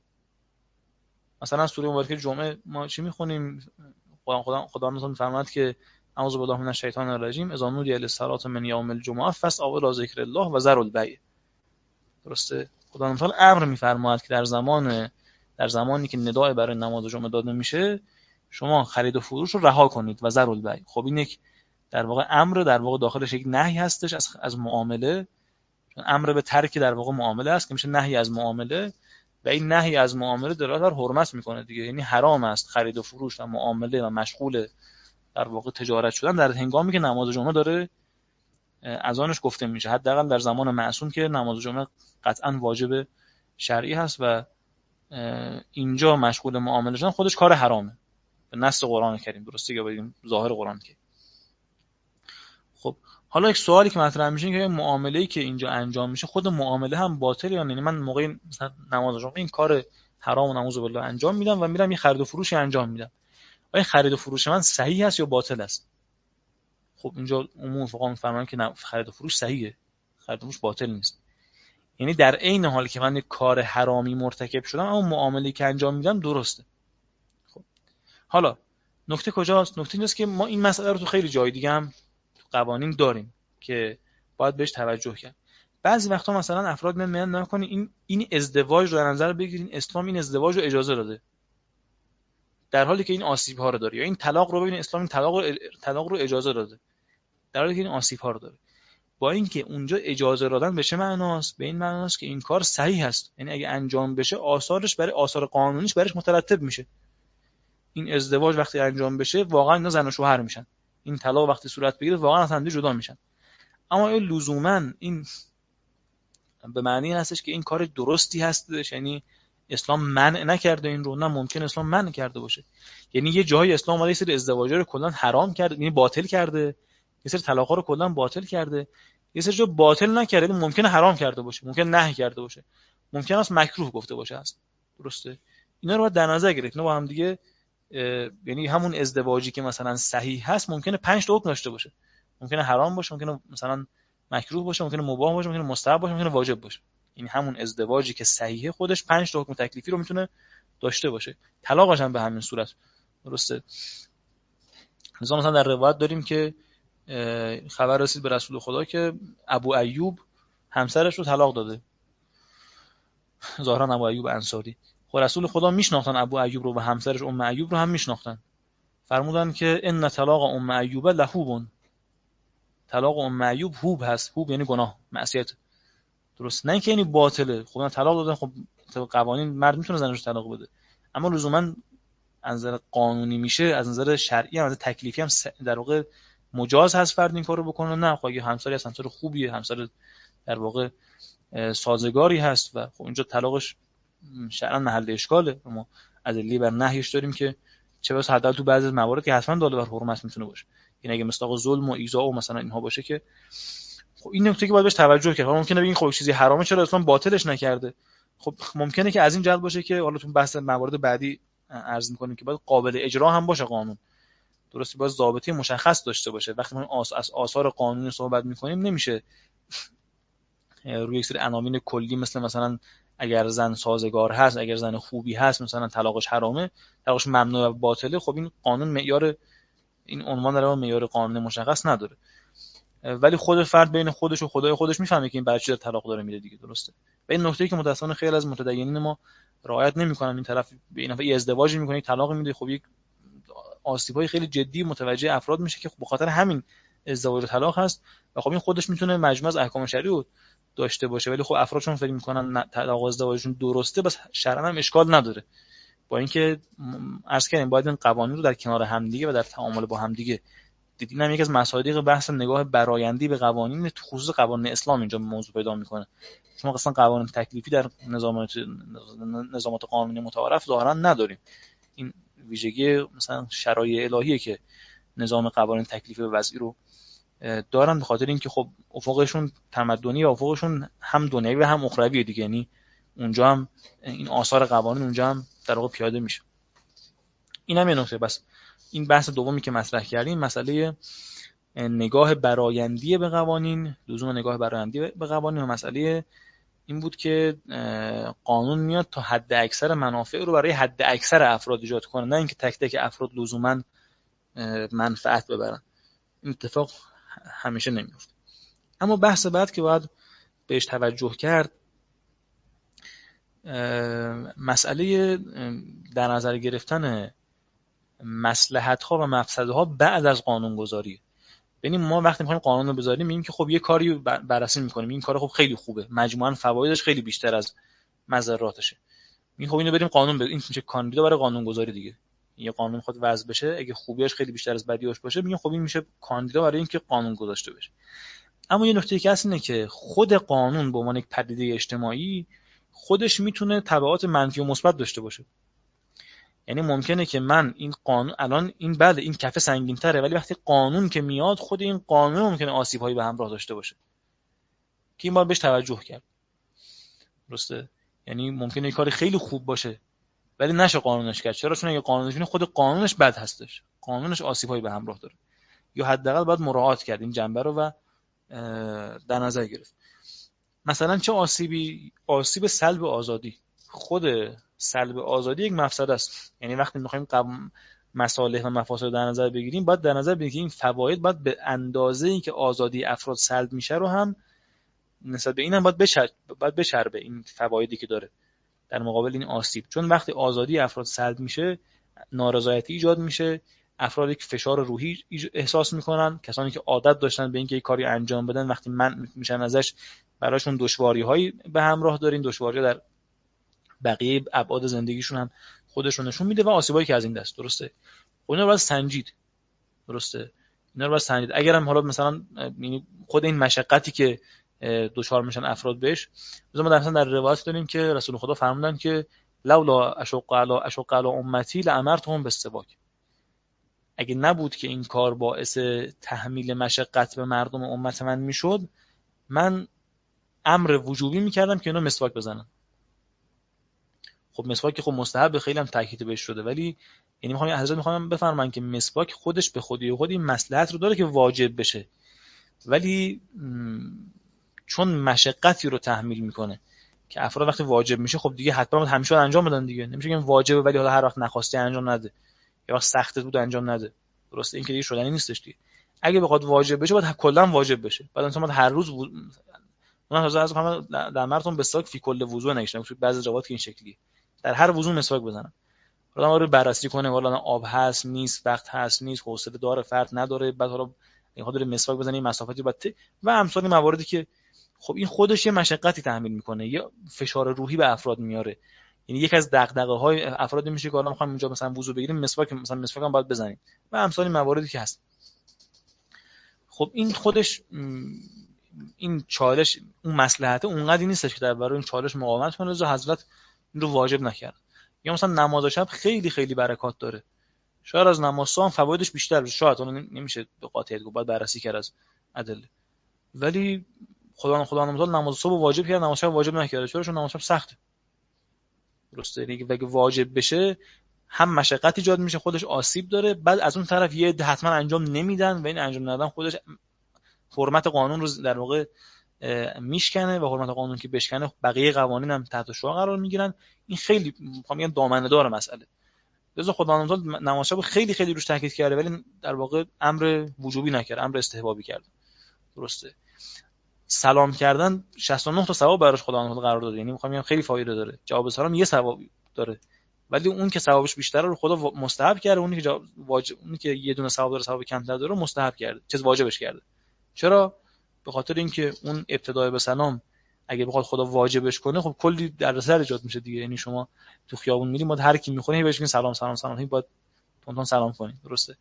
مثلا سوره مبارکه جمعه ما چی میخونیم؟ خدا خدا خدا میفرماید که اعوذ بالله من الشیطان الرجیم اذا نودی للصلاة من یوم الجمعه فاسعوا الی ذکر الله و ذروا البیع. درسته؟ خدا مثلا امر میفرماید که در زمان در زمانی که ندای برای نماز جمعه داده میشه شما خرید و فروش رو رها کنید و ذروا البیع. خب این یک در واقع امر در واقع داخلش یک نهی هستش از از معامله، چون امر به ترک در واقع معامله است که میشه نهی از معامله و این نهی از معامله دلالت بر حرمت میکنه دیگه، یعنی حرام است خرید و فروش و معامله و مشغول در واقع تجارت شدن در هنگامی که نماز جمعه داره اذانش گفته میشه، حداقل در زمان معصوم که نماز جمعه قطعا واجب شرعی هست و اینجا مشغول معامله شدن خودش کار حرامه به نص قرآن کریم، درسته یا بگیم ظاهر قرآن کریم. خب حالا یک سوالی که مطرح میشه که معامله‌ای که اینجا انجام میشه خود معامله هم باطله یا نه؟ یعنی من موقع مثلا نماز جمعه این کار حرام و نعوذ بالله انجام میدم و میرم یه خرید و فروشی انجام میدم، آیا خرید و فروش من صحیح است یا باطل است؟ خب اینجا عموم فقها میفرمایند که خرید و فروش صحیحه، خرید و فروش باطل نیست. یعنی در عین حالی که من یک کار حرامی مرتکب شدم اما معامله‌ای که انجام میدم درسته. خب حالا نکته کجاست؟ نکته اینجاست که ما این مسئله رو تو خیلی جای دیگه هم تو قوانین داریم که باید بهش توجه کرد. بعضی وقتا مثلا افراد میان نکنه این این ازدواج رو در نظر بگیرین، اسلام این ازدواج رو اجازه داده در حالی که این آسیب ها رو داره، یا این طلاق رو ببینید اسلام این طلاق رو طلاق رو اجازه داده در حالی که این آسیب ها رو داره. با اینکه اونجا اجازه دادن به چه معناست؟ به این معناست که این کار صحیح است، یعنی اگه انجام بشه آثارش برای آثار قانونیش برایش مترتب میشه. این ازدواج وقتی انجام بشه واقعا اینا زن و شوهر میشن، این طلاق وقتی صورت بگیره واقعا از هم دیگه جدا میشن. اما این لزوما این به معنی این هستش که این کار درستی هستش، یعنی اسلام منع نکرده این رو، نه ممکن اسلام منع کرده باشه. یعنی یه جایی اسلام اومده یه سری ازدواجا رو کلا حرام کرده، یعنی باطل کرده، یه سری طلاقا رو کلا باطل کرده، یه سری جو باطل نکرده، ممکنه حرام کرده باشه، ممکن نهی کرده باشه، ممکن است مکروه گفته باشه است. درسته؟ اینا رو باید در نظر گرفت. اینا با هم دیگه یعنی همون ازدواجی که مثلا صحیح هست ممکنه پنج تا حکم داشته باشه، ممکنه حرام باشه، ممکنه مثلا مکروه باشه، ممکنه مباح باشه، ممکنه مستحب باشه، ممکنه واجب باشه. این همون ازدواجی که صحیحه خودش پنج تا حکم تکلیفی رو میتونه داشته باشه. طلاقش هم به همین صورت. درسته؟ مثلا مثلا در روایت داریم که خبر رسید به رسول خدا که ابو ایوب همسرش رو طلاق داده، ظاهرا ابو ایوب انصاری. خب رسول خدا میشناختن ابو ایوب رو و همسرش ام ایوب رو هم میشناختن، فرمودن که ان طلاق ام ایوب لهوب، طلاق ام ایوب هوب هست، هوب یعنی گناه، معصیت. درست؟ نه اینکه یعنی باطله. خب طلاق دادن، خب طبق قوانین مرد میتونه زنش طلاق بده، اما لزوما از نظر قانونی میشه، از نظر شرعی هم از نظر تکلیفی هم در واقع مجاز هست فرد این کارو بکنه. نه خب اگه همسری هست، همسر خوبیه، همسر در واقع سازگاری هست و خب اینجا طلاقش شرعاً محل اشکاله. ما ادله بر نهیش داریم که چه بس حداقل تو بعضی از موارد که حتما داله بر حرمت میتونه باشه، یعنی اگه مصداق ظلم و ایذا و مثلا اینها باشه که خب این نکته که باید بهش توجه کرد. ممکنه بگین خب چیزی حرامه چرا اسلام باطلش نکرده؟ خب ممکنه که از این جهت باشه که حالا تو بحث موارد بعدی عرض می‌کنیم که باید قابل اجرا هم باشه قانون. درسته؟ باید ضابطه مشخص داشته باشه. وقتی ما از آثار قانونی صحبت می‌کنیم نمیشه روی یک سری عناوین کلی مثل مثلا اگر زن سازگار هست، اگر زن خوبی هست مثلا طلاقش حرامه، طلاقش ممنوع و باطله. خب این قانون معیار، این عنوان در معیار قانونی مشخص نداره، ولی خود فرد بین خودش و خدای خودش میفهمه که این برای چی طلاق داره میده دیگه. درسته؟ و این نکته‌ای که متأسفانه خیلی از متدینین ما رعایت نمی‌کنن، این طرف به این نفع ازدواج می‌کنه، طلاق میده، خب یک آسیب‌های خیلی جدی متوجه افراد میشه که به خاطر همین ازدواج و طلاق هست و خب این خودش میتونه مجموعه از احکام شرعی رو داشته باشه، ولی خب افراد چون فکر می‌کنن طلاق و ازدواجشون درسته بس شرعاً هم اشکال نداره. با اینکه عرض کردیم باید این قوانین رو در کنار هم دیگه و در تعامل با هم دیگه دید. اینم یکی از مصادیق بحث نگاه برآیندی به قوانین، تو خصوص قوانین اسلام اینجا موضوع پیدا میکنه. چون اصلا قوانین تکلیفی در نظامات نظامات قانونی متعارف ظاهرا نداریم. این ویژگی مثلا شرایع الهیه که نظام قوانین تکلیفی و وضعی رو دارن، به خاطر اینکه خب افقشون تمدنی و افقشون هم دنیوی و هم اخروی دیگه، یعنی اونجا هم این آثار قوانین اونجا هم در واقع پیاده میشه. اینم یه نکته. بس این بحث دومی که مطرح کردیم مسئله نگاه برآیندی به قوانین، لزوم نگاه برآیندی به قوانین و مسئله این بود که قانون میاد تا حد اکثر منافع رو برای حد اکثر افراد ایجاد کنه، نه اینکه تک تک افراد لزوما منفعت ببرن. این اتفاق همیشه نمیفته. اما بحث بعد که باید بهش توجه کرد مسئله در نظر گرفتن مصلحت‌ها و مفسدها بعد از قانون‌گذاری. یعنی ما وقتی می‌خوایم قانون رو بذاریم میگیم که خب یه کاری بررسی می‌کنیم، این کار خب خیلی خوبه، مجموعاً فوایدش خیلی بیشتر از مضراتشه، میگیم خب اینو بریم قانون بدیم، این میشه کاندیدا برای قانون‌گذاری دیگه. یه قانون خود وضع بشه اگه خوبیاش خیلی بیشتر از بدیاش باشه میگیم خب این میشه کاندیدا برای اینکه قانون گذاشته بشه. اما یه نکته که هست اینه که خود قانون به عنوان یک پدیده اجتماعی خودش میتونه تبعات منفی و مثبت داشته باشه. یعنی ممکنه که من این قانون الان این بله این کفه سنگین تره، ولی وقتی قانون که میاد خود این قانون ممکنه آسیب هایی به همراه داشته باشه که این باید بهش توجه کرد. درسته؟ یعنی ممکنه کاری خیلی خوب باشه ولی نشه قانونش کرد. چرا؟ چون اگه قانونش خود قانونش بد هستش، قانونش آسیب هایی به همراه داره، یا حداقل باید مراعات کرد این جنبه رو و در نظر گرفت. مثلا چه آسیبی؟ آسیب سلب آزادی. خود سلب آزادی یک مفسد است. یعنی وقتی می‌خوایم مصالح و مفاسد در نظر بگیریم باید در نظر بگیریم که این فواید باید به اندازه‌ای که آزادی افراد سلب میشه رو هم نسبت به این هم باید بچر باید بچربه این فوایدی که داره در مقابل این آسیب. چون وقتی آزادی افراد سلب میشه نارضایتی ایجاد میشه، افراد یک فشار روحی احساس میکنن، کسانی که عادت داشتن به اینکه یک کاری انجام بدن وقتی من میشن ازش براشون دشواری‌هایی به همراه دارین، دشواری‌ها در بقیه ابعاد زندگیشون هم خودشون نشون میده و آسیبایی که از این دست. درسته؟ اینا رو باید سنجید. درسته؟ اینا رو باید سنجید. اگرم حالا مثلا خود این مشقتی که دچار میشن افراد بهش، مثلا مثلا در روایت داریم که رسول خدا فرمودن که لولا اشق علی اشق علی امتی لامرتهم بالسواک. اگه نبود که این کار باعث تحمیل مشقت به مردم امت من میشد، من امر وجوبی میکردم که اینا مسواک بزنن. خب مسواک خب مستحب، خیلی هم تاکید بهش شده، ولی یعنی میخوام حضرت میخوام بفرمایند که مسواک خودش به خودی خود این مصلحت رو داره که واجب بشه، ولی چون مشقتی رو تحمیل میکنه که افراد وقتی واجب میشه خب دیگه حتما همیشه انجام بدن دیگه. نمیشه که واجبه ولی حالا هر وقت نخواستی انجام نده یا وقت سخت بود انجام نده. درسته؟ این که دیگه شدنی نیستش دیگه. اگه بخواد واجب بشه باید کلا واجب بشه. بعد مثلا هر روز و... من تازه از همه در مرتون به ساک فی کل وضو نگشتم، بعضی روایات که این شکلیه در هر وضو مسواک بزنم. حالا رو بررسی کنه والا آب هست نیست، وقت هست نیست، حوصله داره فرد نداره، بعد حالا این خاطر مسواک بزنه مسافتی بعد ت... و امثال مواردی که خب این خودش یه مشقتی تحمیل میکنه، یه فشار روحی به افراد میاره. یعنی یک از دغدغه‌های افراد میشه که حالا میخوام اینجا مثلا وضو بگیریم مسواک مثلا مسواک هم باید بزنیم و امثال مواردی که هست. خب این خودش این چالش اون مصلحت اونقدی نیستش که در برای این چالش مقاومت کنه، لذا حضرت این رو واجب نکرد. یا مثلا نماز شب خیلی خیلی برکات داره، شاید از نماز صبح فوایدش بیشتر بشه، شاید اون نمیشه به قاطعیت گفت، باید بررسی کرد از ادله، ولی خدا خدا نماز نماز صبح واجب کرد، نماز شب واجب نکرده. چرا؟ چون نماز شب سخته. درسته؟ دیگه اگه واجب بشه هم مشقت ایجاد میشه، خودش آسیب داره، بعد از اون طرف یه حتما انجام نمیدن و این انجام ندادن خودش حرمت قانون رو در واقع میشکنه و حرمت قانون که بشکنه بقیه قوانین هم تحت شعاع قرار میگیرن. این خیلی میخوام بگم دامنه دار مسئله. لذا خداوند نماز شب خیلی خیلی روش تاکید کرده ولی در واقع امر وجوبی نکرد، امر استحبابی کرد. درسته؟ سلام کردن شصت و نه تا ثواب براش خداوند قرار داده، یعنی میخوام بگم خیلی فایده داره. جواب سلام یه ثواب داره، ولی اون که ثوابش بیشتره رو خدا مستحب کرده، اونی که واجب اونی که یه دونه ثواب داره ثواب کمتر داره مستحب کرده، چیز واجبش کرده. چرا؟ به خاطر اینکه اون ابتدای به سلام اگه بخواد خدا واجبش کنه خب کلی دردسر ایجاد میشه دیگه. یعنی شما تو خیابون میریم بعد هر کی میخونه بهش میگن سلام سلام سلام، هی باید تون تون سلام کنید. درسته؟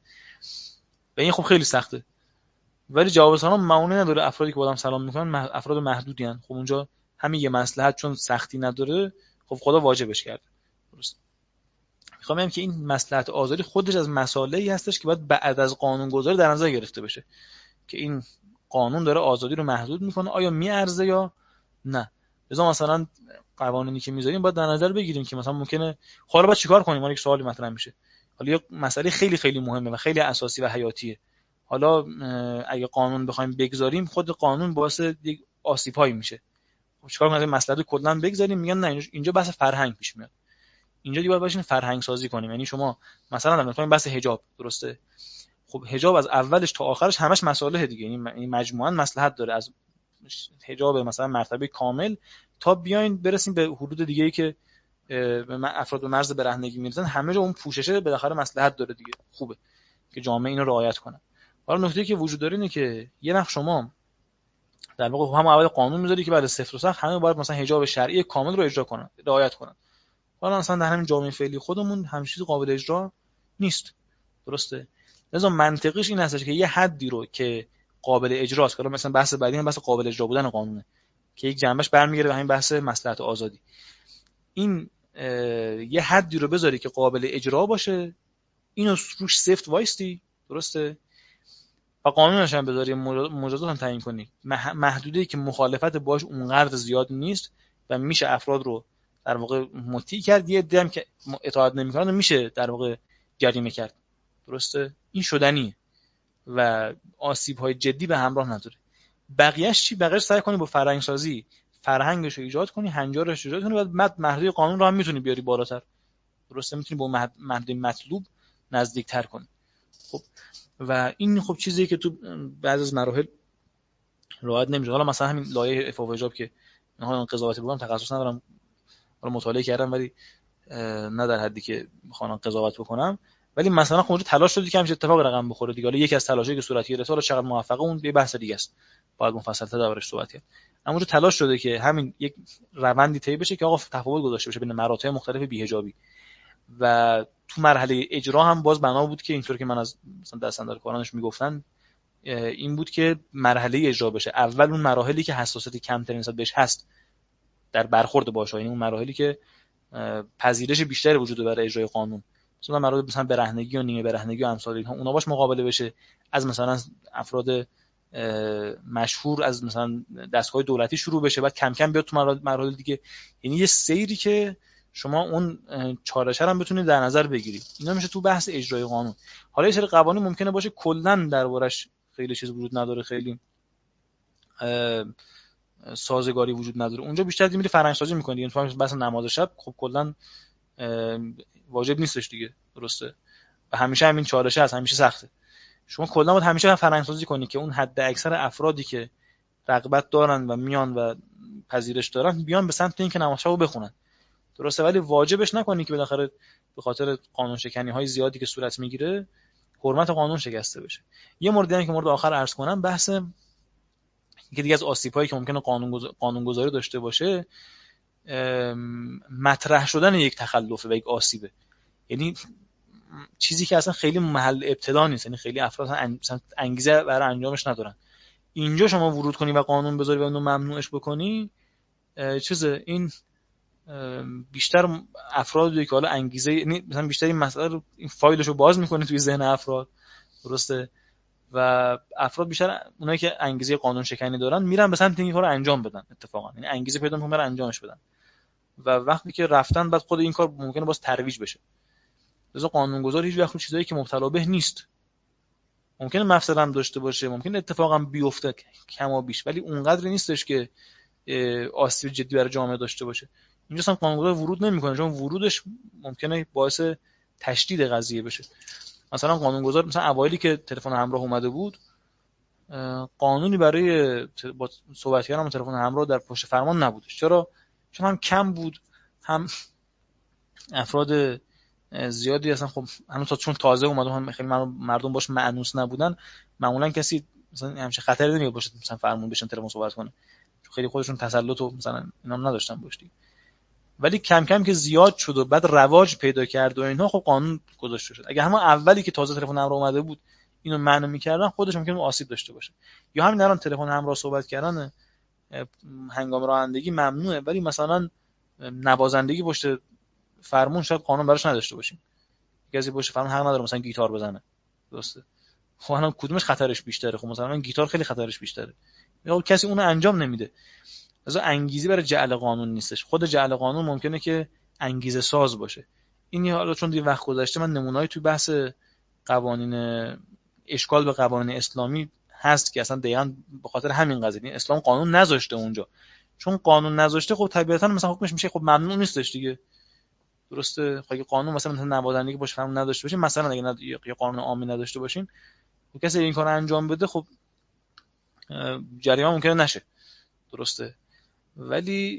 و این خب خیلی سخته، ولی جواب سلام معونه نداره. افرادی که با آدم سلام میکنن افراد محدودی ان. خب اونجا همین یه مصلحت چون سختی نداره خب خدا واجبش کرده. درسته؟ میخوام بگم که این مصلحت آزادی خودش از مصالحی هستش که باید بعد از قانونگذاری در نظر گرفته بشه که این قانون داره آزادی رو محدود میکنه، آیا میارزه یا نه. لذا مثلا قوانینی که میذاریم باید در نظر بگیریم که مثلا ممکنه حالا باید چیکار کنیم. ما یک سوالی مطرح میشه، حالا یک مسئله خیلی خیلی مهمه و خیلی اساسی و حیاتیه. حالا اگه قانون بخوایم بگذاریم خود قانون باعث یک آسیب‌هایی میشه. خب چیکار کنیم؟ مسئله کلا بگذاریم؟ میگن نه اینجا بحث فرهنگ پیش میاد. اینجا دیگه باید باشین فرهنگ سازی کنیم. یعنی شما مثلا مثلا بحث حجاب، درسته؟ خب حجاب از اولش تا آخرش همش مصالح دیگه، یعنی مجموعاً مصلحت داره، از حجاب مثلا مرتبه کامل تا بیاین برسیم به حدود دیگه‌ای که افراد به مرز برهنگی میرسن، همه جا اون پوششه بالاخره مصلحت داره دیگه. خوبه که جامعه اینو رعایت کنه. حالا نکته‌ای که وجود داره اینه که یه وقت شما در واقع هم اول قانون میذاری که بعد صفر و سخت همه باید مثلا حجاب شرعی کامل رو اجرا کنن، رعایت کنن. حالا مثلا در همین جامعه فعلی خودمون همین چیز قابل اجرا نیست. درسته؟ لذا منطقیش این هستش که یه حدی رو که قابل اجراست. حالا مثلا بحث بعدی هم بحث قابل اجرا بودن قانونه که یک جنبش برمیگره به همین بحث مصلحت آزادی. این یه حدی رو بذاری که قابل اجرا باشه، اینو روش سفت وایستی، درسته؟ و قانونش هم بذاری، مجازات هم تعیین کنی، محدوده‌ای که مخالفت باش اونقدر زیاد نیست و میشه افراد رو در واقع مطیع کرد، یه عده هم که اطاعت نمی‌کنن میشه در واقع جریمه کرد، درسته؟ این شدنیه و آسیب‌های جدی به همراه نداره. بقیه‌اش چی؟ بقیه‌اش سعی کنی با فرهنگ سازی فرهنگش رو ایجاد کنی، هنجارش رو ایجاد کنی، بعد محدوده قانون رو هم میتونی بیاری بالاتر، درسته؟ میتونی با محدوده مطلوب نزدیک‌تر کنی. خب و این خب چیزیه که تو بعضی از مراحل رعایت نمیشه. حالا مثلا همین لایحه عفو و حجاب که من قضاوتی بگم تخصص ندارم، حالا مطالعه کردم ولی نه در حدی که بخوام قضاوت بکنم، ولی مثلا خب اونجا تلاش شده که همش اتفاق رقم بخوره دیگه. حالا یکی از تلاشایی که صورت گرفته، حالا چقدر موفقه اون یه بحث دیگه است، باید مفصل‌تر دربارش صحبت کنیم. اما اونجا تلاش شده که همین یک روندی طی بشه که آقا تفاوت گذاشته بشه بین مراتع مختلف بی‌حجابی و تو مرحله اجرا هم باز بنا بود که اینطور که من از مثلا دستاندارکارانش میگفتن این بود که مرحله اجرا بشه. اول اون مراحلی که حساسیت کمتر نسبت بهش هست در برخورد باشه، یعنی اون مراحلی که پذیرش بیشتری وجود داره برای اجرای قانون، مثلا مراحل مثلا برهنگی و نیمه برهنگی و امثال اینها، اونا باش مقابله بشه از مثلا افراد مشهور، از مثلا دستگاه دولتی شروع بشه، بعد کم کم بیاد تو مراحل دیگه. یعنی یه سیری که شما اون چالشه هم بتونید در نظر بگیرید. اینا میشه تو بحث اجرای قانون. حالا یه سری قوانین ممکنه باشه کلا دربارش خیلی چیز وجود نداره، خیلی سازگاری وجود نداره، اونجا بیشتر میری فرهنگ سازی می‌کنی. یعنی فهمیدید بحث نماز شب خب کلا واجب نیستش دیگه، درسته؟ و همیشه همین چالشه هست، همیشه سخته. شما کلا باید همیشه فرهنگ سازی کنی که اون حد اکثر افرادی که رغبت دارن و میان و پذیرش دارن بیان به سمت اینکه نماز شب رو بخونن، درسته؟ ولی واجبش نکنی که بالاخره به خاطر قانون شکنی‌های زیادی که صورت میگیره حرمت قانون شکسته بشه. یه موردی که مورد آخر عرض کنم، بحث که دیگه از آسیب‌هایی که ممکنه قانونگذاری داشته باشه مطرح شدن یک تخلف و یک آسیبه. یعنی چیزی که اصلا خیلی محل ابتدا نیست، یعنی خیلی افراد اصلا انگیزه برای انجامش ندارن، اینجا شما ورود کنی و قانون بذاری و اونو ممنوعش بکنی، چیزه این بیشتر افرادی که حالا انگیزه، یعنی مثلا بیشتر این مسئله رو، این فایلش رو باز میکنه توی ذهن افراد، درسته؟ و افراد بیشتر اونایی که انگیزه قانون شکنی دارن میرن به سمت این کارو انجام بدن، اتفاقا یعنی انگیزه پیدا میکنن برای انجامش بدن و وقتی که رفتن بعد خود این کار ممکنه باز ترویج بشه. لذا قانونگذار هیچ وقت چیزایی که مبتلا به نیست، ممکنه مفسد هم داشته باشه، ممکنه اتفاقا بیفته کما بیش، ولی اونقدر نیستش که آسیب جدی برای جامعه داشته باشه. اینجا اصلا قانونگذار ورود نمیکنه، چون ورودش ممکنه باعث تشدید قضیه بشه. مثلا قانونگذار مثلا اوایلی که تلفن همراه اومده بود، قانونی برای با صحبت کردن با تلفن همراه در پشت فرمان نبودش. چرا؟ چون هم کم بود، هم افراد زیادی اصلا خب هنوز تا چون تازه اومده هم خیلی مردم باش مأنوس نبودن، معمولا کسی مثلا همش خطری نمیاد باشه مثلا فرمون بشن تلفن صحبت کنه، چون خیلی خودشون تسلط و مثلا اینا نداشتن باشی. ولی کم کم که زیاد شد و بعد رواج پیدا کرد و اینها، خب قانون گذاشته شد. اگه همون اولی که تازه تلفن همراه اومده بود اینو معنی می‌کردن، خودش ممکنه آسیب داشته باشه. یا همین الان تلفن همراه صحبت کردن هنگام رانندگی ممنوعه، ولی مثلا نوازندگی پشت فرمون شاید قانون براش نداشته باشیم. کسی پشت فرمون حق نداره مثلا گیتار بزنه، درسته؟ خب الان کدومش خطرش بیشتره؟ خب مثلا گیتار خیلی خطرش بیشتره، یا کسی اونو انجام نمیده. لذا انگیزه برای جعل قانون نیستش. خود جعل قانون ممکنه که انگیزه ساز باشه. این حالا چون دیگه وقت گذشته، من نمونه‌ای توی بحث قوانین اشکال به قوانین اسلامی هست که اصلا دقیقاً به خاطر همین قضیه اسلام قانون نذاشته اونجا. چون قانون نذاشته خب طبیعتاً مثلا حکمش میشه خب ممنوع نیستش دیگه، درسته؟ خب اگه قانون مثلا مثلا نوازندگی باشه فرمون نداشته باشین، مثلا اگه ند... یا قانون عامی نداشته باشین، خب کسی این کارو انجام بده خب جریمه ممکنه نشه، درسته؟ ولی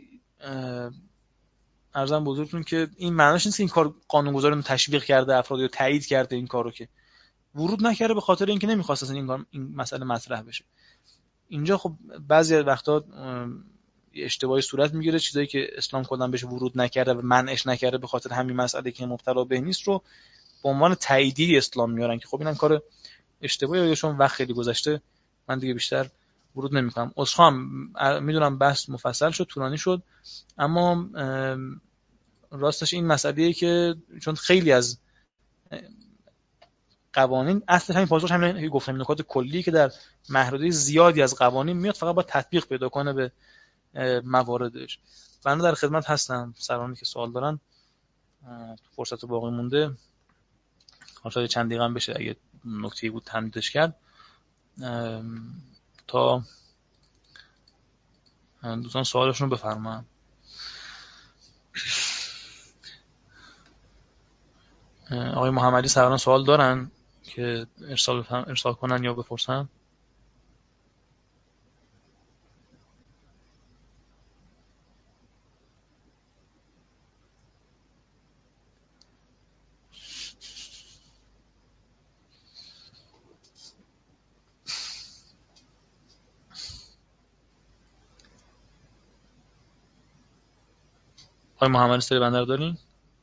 عرضم بزرگتون که این معناش نیست که این کار قانونگذار رو تشویق کرده افراد یا تایید کرده این کارو، که ورود نکرده به خاطر اینکه نمیخواست اصلا این کار این مسئله مطرح بشه. اینجا خب بعضی وقتا اشتباهی صورت میگیره، چیزایی که اسلام کلا بهش ورود نکرده و منعش نکرده به خاطر همین مسئله که مبتلا به نیست رو به عنوان تاییدی اسلام میارن که خب اینم کار اشتباهیه، چون وقت خیلی گذشته من دیگه بیشتر ورود نمی‌کنم. عذرخواهم، میدونم بحث مفصل شد، طولانی شد، اما راستش این مسئله‌ایه که چون خیلی از قوانین اصل همین پاسخش همین که گفتم، نکات کلی که در محدوده زیادی از قوانین میاد، فقط با تطبیق پیدا کنه به مواردش. بنده در خدمت هستم سرانی که سوال دارن. تو فرصت باقی مونده شاید چند دقیقه هم بشه اگه نکته‌ای بود تمدیدش کرد تا دوستان سوالشون رو بفرمایید. آقای محمدی سران سوال دارن که ارسال ارسال کنن یا بپرسن؟ آقای محمدی سری بنده رو دارین؟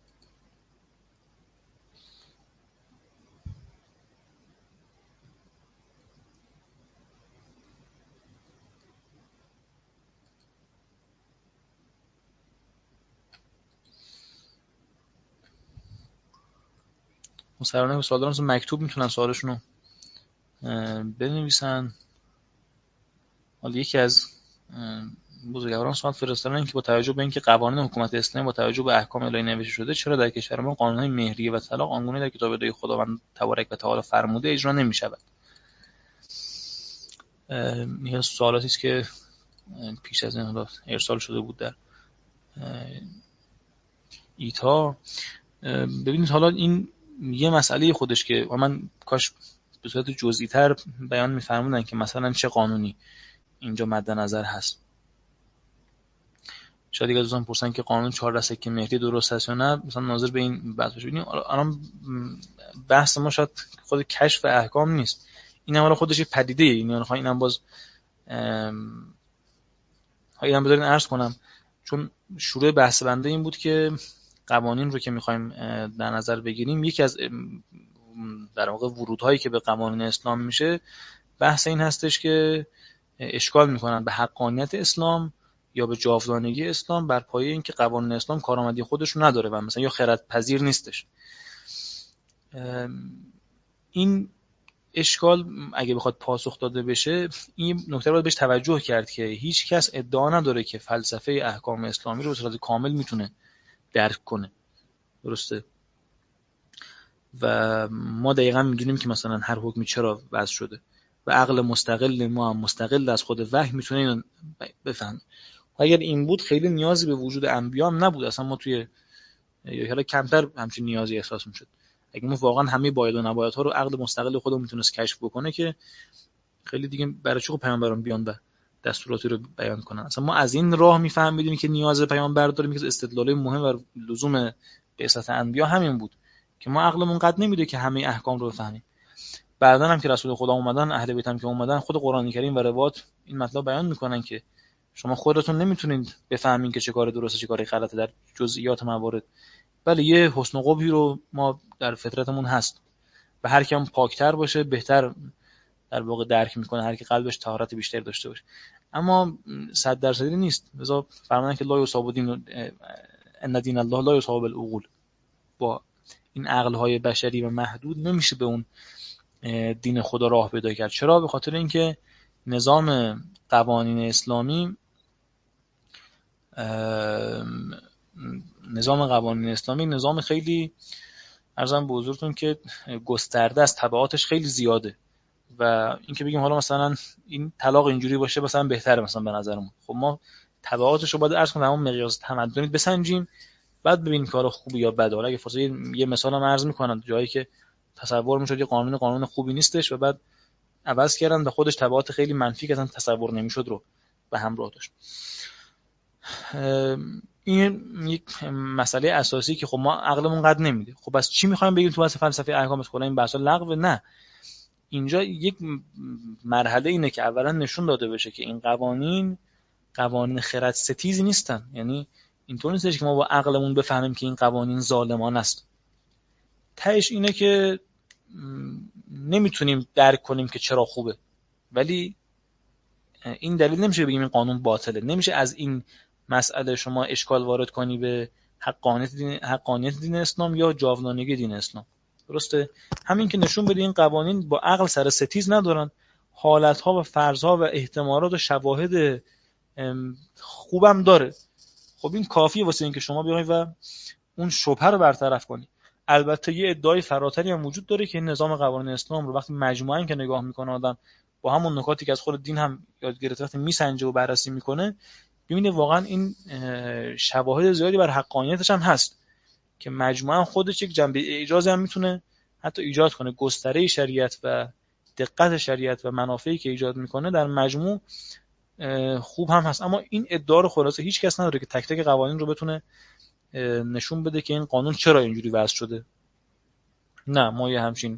سرانه که سوال دارن مکتوب میتونن سوالشون رو بنویسن. حالا یکی از بزرگواران سوال فرستادن که با توجه به اینکه قوانین حکومت اسلامی با توجه به احکام الهی نوشته شده، چرا در کشور ما قانون‌های مهریه و طلاق آنگونه در کتاب الهی خداوند تبارک و تعالی فرموده اجرا نمی‌شود؟ این سوالاتی است که پیش از این ارسال شده بود در ایتا. ببینید حالا این یه مسئله خودش که من کاش به صورت جزئی تر بیان می‌فرمودن که مثلا چه قانونی اینجا مد نظر هست. شاید دیگه دوستان پرسن که قانون چهارده سکه مهری درست است یا نه، مثلا ناظر به این بحث بشه. ببینید الان بحث ما شاید خود کشف احکام نیست، این هم خودش یه پدیده ای. یعنی خواهی اینم باز اینم بذارین عرض کنم، چون شروع بحث بنده این بود که قوانین رو که می‌خوایم در نظر بگیریم، یکی از در واقع ورودهایی که به قوانین اسلام میشه بحث این هستش که اشکال میکنن به حقانیت اسلام یا به جاودانگی اسلام بر پایه اینکه قوانین اسلام کارآمدی خودش رو نداره و مثلا یا خرد پذیر نیستش. این اشکال اگه بخواد پاسخ داده بشه، این نکته رو باید بهش توجه کرد که هیچ کس ادعا نداره که فلسفه احکام اسلامی رو به صورت کامل میتونه درک کنه. درسته؟ و ما دقیقاً میدونیم که مثلا هر حکمی چرا وضع شده و عقل مستقل ما هم مستقل از خود وحی میتونه اینو بفهمه. اگر این بود خیلی نیازی به وجود انبیا هم نبود، اصلا ما توی یا حالا کمتر همچین نیازی احساس میشد. اگه ما واقعا همه باید و نباید ها رو عقل مستقل خودمون میتونست کشف بکنه که خیلی دیگه برای چه پیامبران بیان و دستوراتی رو بیان کنن. اصلا ما از این راه میفهمیدیم که نیاز به پیامبر داریم که استدلال مهم و لزوم بعثت انبیا همین بود که ما عقلمون قد نمیده که همه احکام رو بفهمیم. بعدن هم که رسول خدا اومدن، اهل بیت هم که اومدن، خود قرآن کریم و روایات این مطلب بیان میکنن که شما خودتون نمیتونید بفهمین که چه کار درسته چه کاری غلطه در جزئیات موارد، ولی یه حسن و قبحی رو ما در فطرتمون هست و هر کی هم پاکتر باشه بهتر در واقع درک میکنه، هر کی قلبش طهارت بیشتری داشته باشه. اما صد درصدی نیست. لذا فرمودن که لا یصاب دین ان دین الله لا یصاب بالعقول، با این عقل‌های بشری و محدود نمیشه به اون دین خدا راه پیدا کرد. چرا؟ به خاطر اینکه نظام قوانین اسلامی نظام قوانین اسلامی نظام خیلی عرضم به حضورتون که گسترده است، تبعاتش خیلی زیاده و اینکه بگیم حالا مثلا این طلاق اینجوری باشه مثلا بهتره مثلا به نظرمون، خب ما تبعاتش رو باید عرض کنیم همون مقیاس تمدنی بسنجیم بعد ببینیم کار خوبه یا بده. حالا اگه فرصت یه مثال هم عرض میکنن جایی که تصور میشد یه قانون قانون خوبی نیستش و بعد عوض کردن و خودش تبعات خیلی منفی که اصلا تصور نمیشد رو به همراه داشت. این یک مسئله اساسی که خب ما عقلمون قد نمیده. خب بس چی میخوایم بگیم تو واسه فلسفه احکام کلا این بحثا لغو؟ نه، اینجا یک مرحله اینه که اولا نشون داده بشه که این قوانین قوانین خرد ستیزی نیستن. یعنی اینطور نیستش که ما با عقلمون بفهمیم که این قوانین ظالمانه است. تهش اینه که نمیتونیم درک کنیم که چرا خوبه. ولی این دلیل نمیشه بگیم این قانون باطله. نمیشه از این مسئله شما اشکال وارد کنی به حقانیت دین حقانیت دین اسلام یا جاودانگی دین اسلام. درسته؟ همین که نشون بده این قوانین با عقل سر ستیز ندارن، حالت‌ها و فرض‌ها و احتمالات و شواهد خوبم داره. خب این کافیه واسه این که شما بیاید و اون شبهه رو برطرف کنی. البته یه ادعای فراتری هم وجود داره که این نظام قوانین اسلام رو وقتی مجموعاً که نگاه میکنه آدم با همون نکاتی که از خود دین هم یاد گرفته وقتی میسنجه و بررسی میکنه، ببینه واقعا این شواهد زیادی بر حقانیتش هم هست که مجموعاً خودش یک جنبه اعجازی هم میتونه حتی ایجاد کنه. گستره شریعت و دقت شریعت و منافعی که ایجاد میکنه در مجموع خوب هم هست. اما این ادعا رو خلاصه هیچ کس نداره که تک تک قوانین رو بتونه نشون بده که این قانون چرا اینجوری وضع شده. نه، ما یه همچین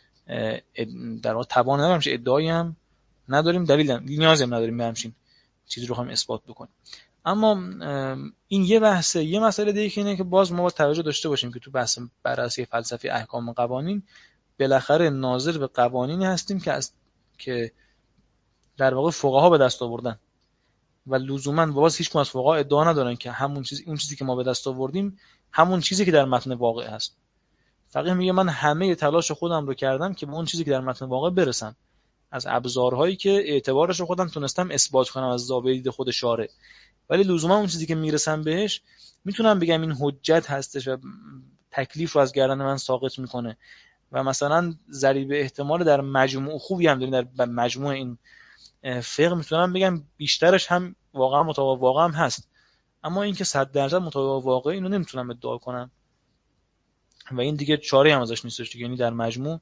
در واقع توان نداریم، همچین ادعایی هم نداریم، دلیل هم نیازی هم نداریم به همچین چیزی رو هم اثبات بکنیم. اما این یه بحثه. یه مسئله دیگه که اینه که باز ما باید توجه داشته باشیم که تو بحث بررسی فلسفی احکام و قوانین بالاخره ناظر به قوانینی هستیم که از که در واقع فقها به دست آوردن و لزوما باز هیچ کدوم از فقها ادعا ندارن که همون چیزی اون چیزی که ما به دست آوردیم همون چیزی که در متن واقع هست. فقیه میگه من همه تلاش خودم رو کردم که به اون چیزی که در متن واقع برسم، از ابزارهایی که اعتبارش رو خودم تونستم اثبات کنم از زاویه دید خود شارع، ولی لزوما اون چیزی که میرسم بهش میتونم بگم این حجت هستش و تکلیف رو از گردن من ساقط میکنه و مثلا ضریب احتمال در مجموع خوبی هم داریم در مجموع این فقه، میتونم بگم بیشترش هم واقعا مطابق واقع هم هست. اما این که صد درصد مطابق واقع اینو نمیتونم ادعا کنم و این دیگه چاره‌ای هم ازش نیستش. یعنی در مجموع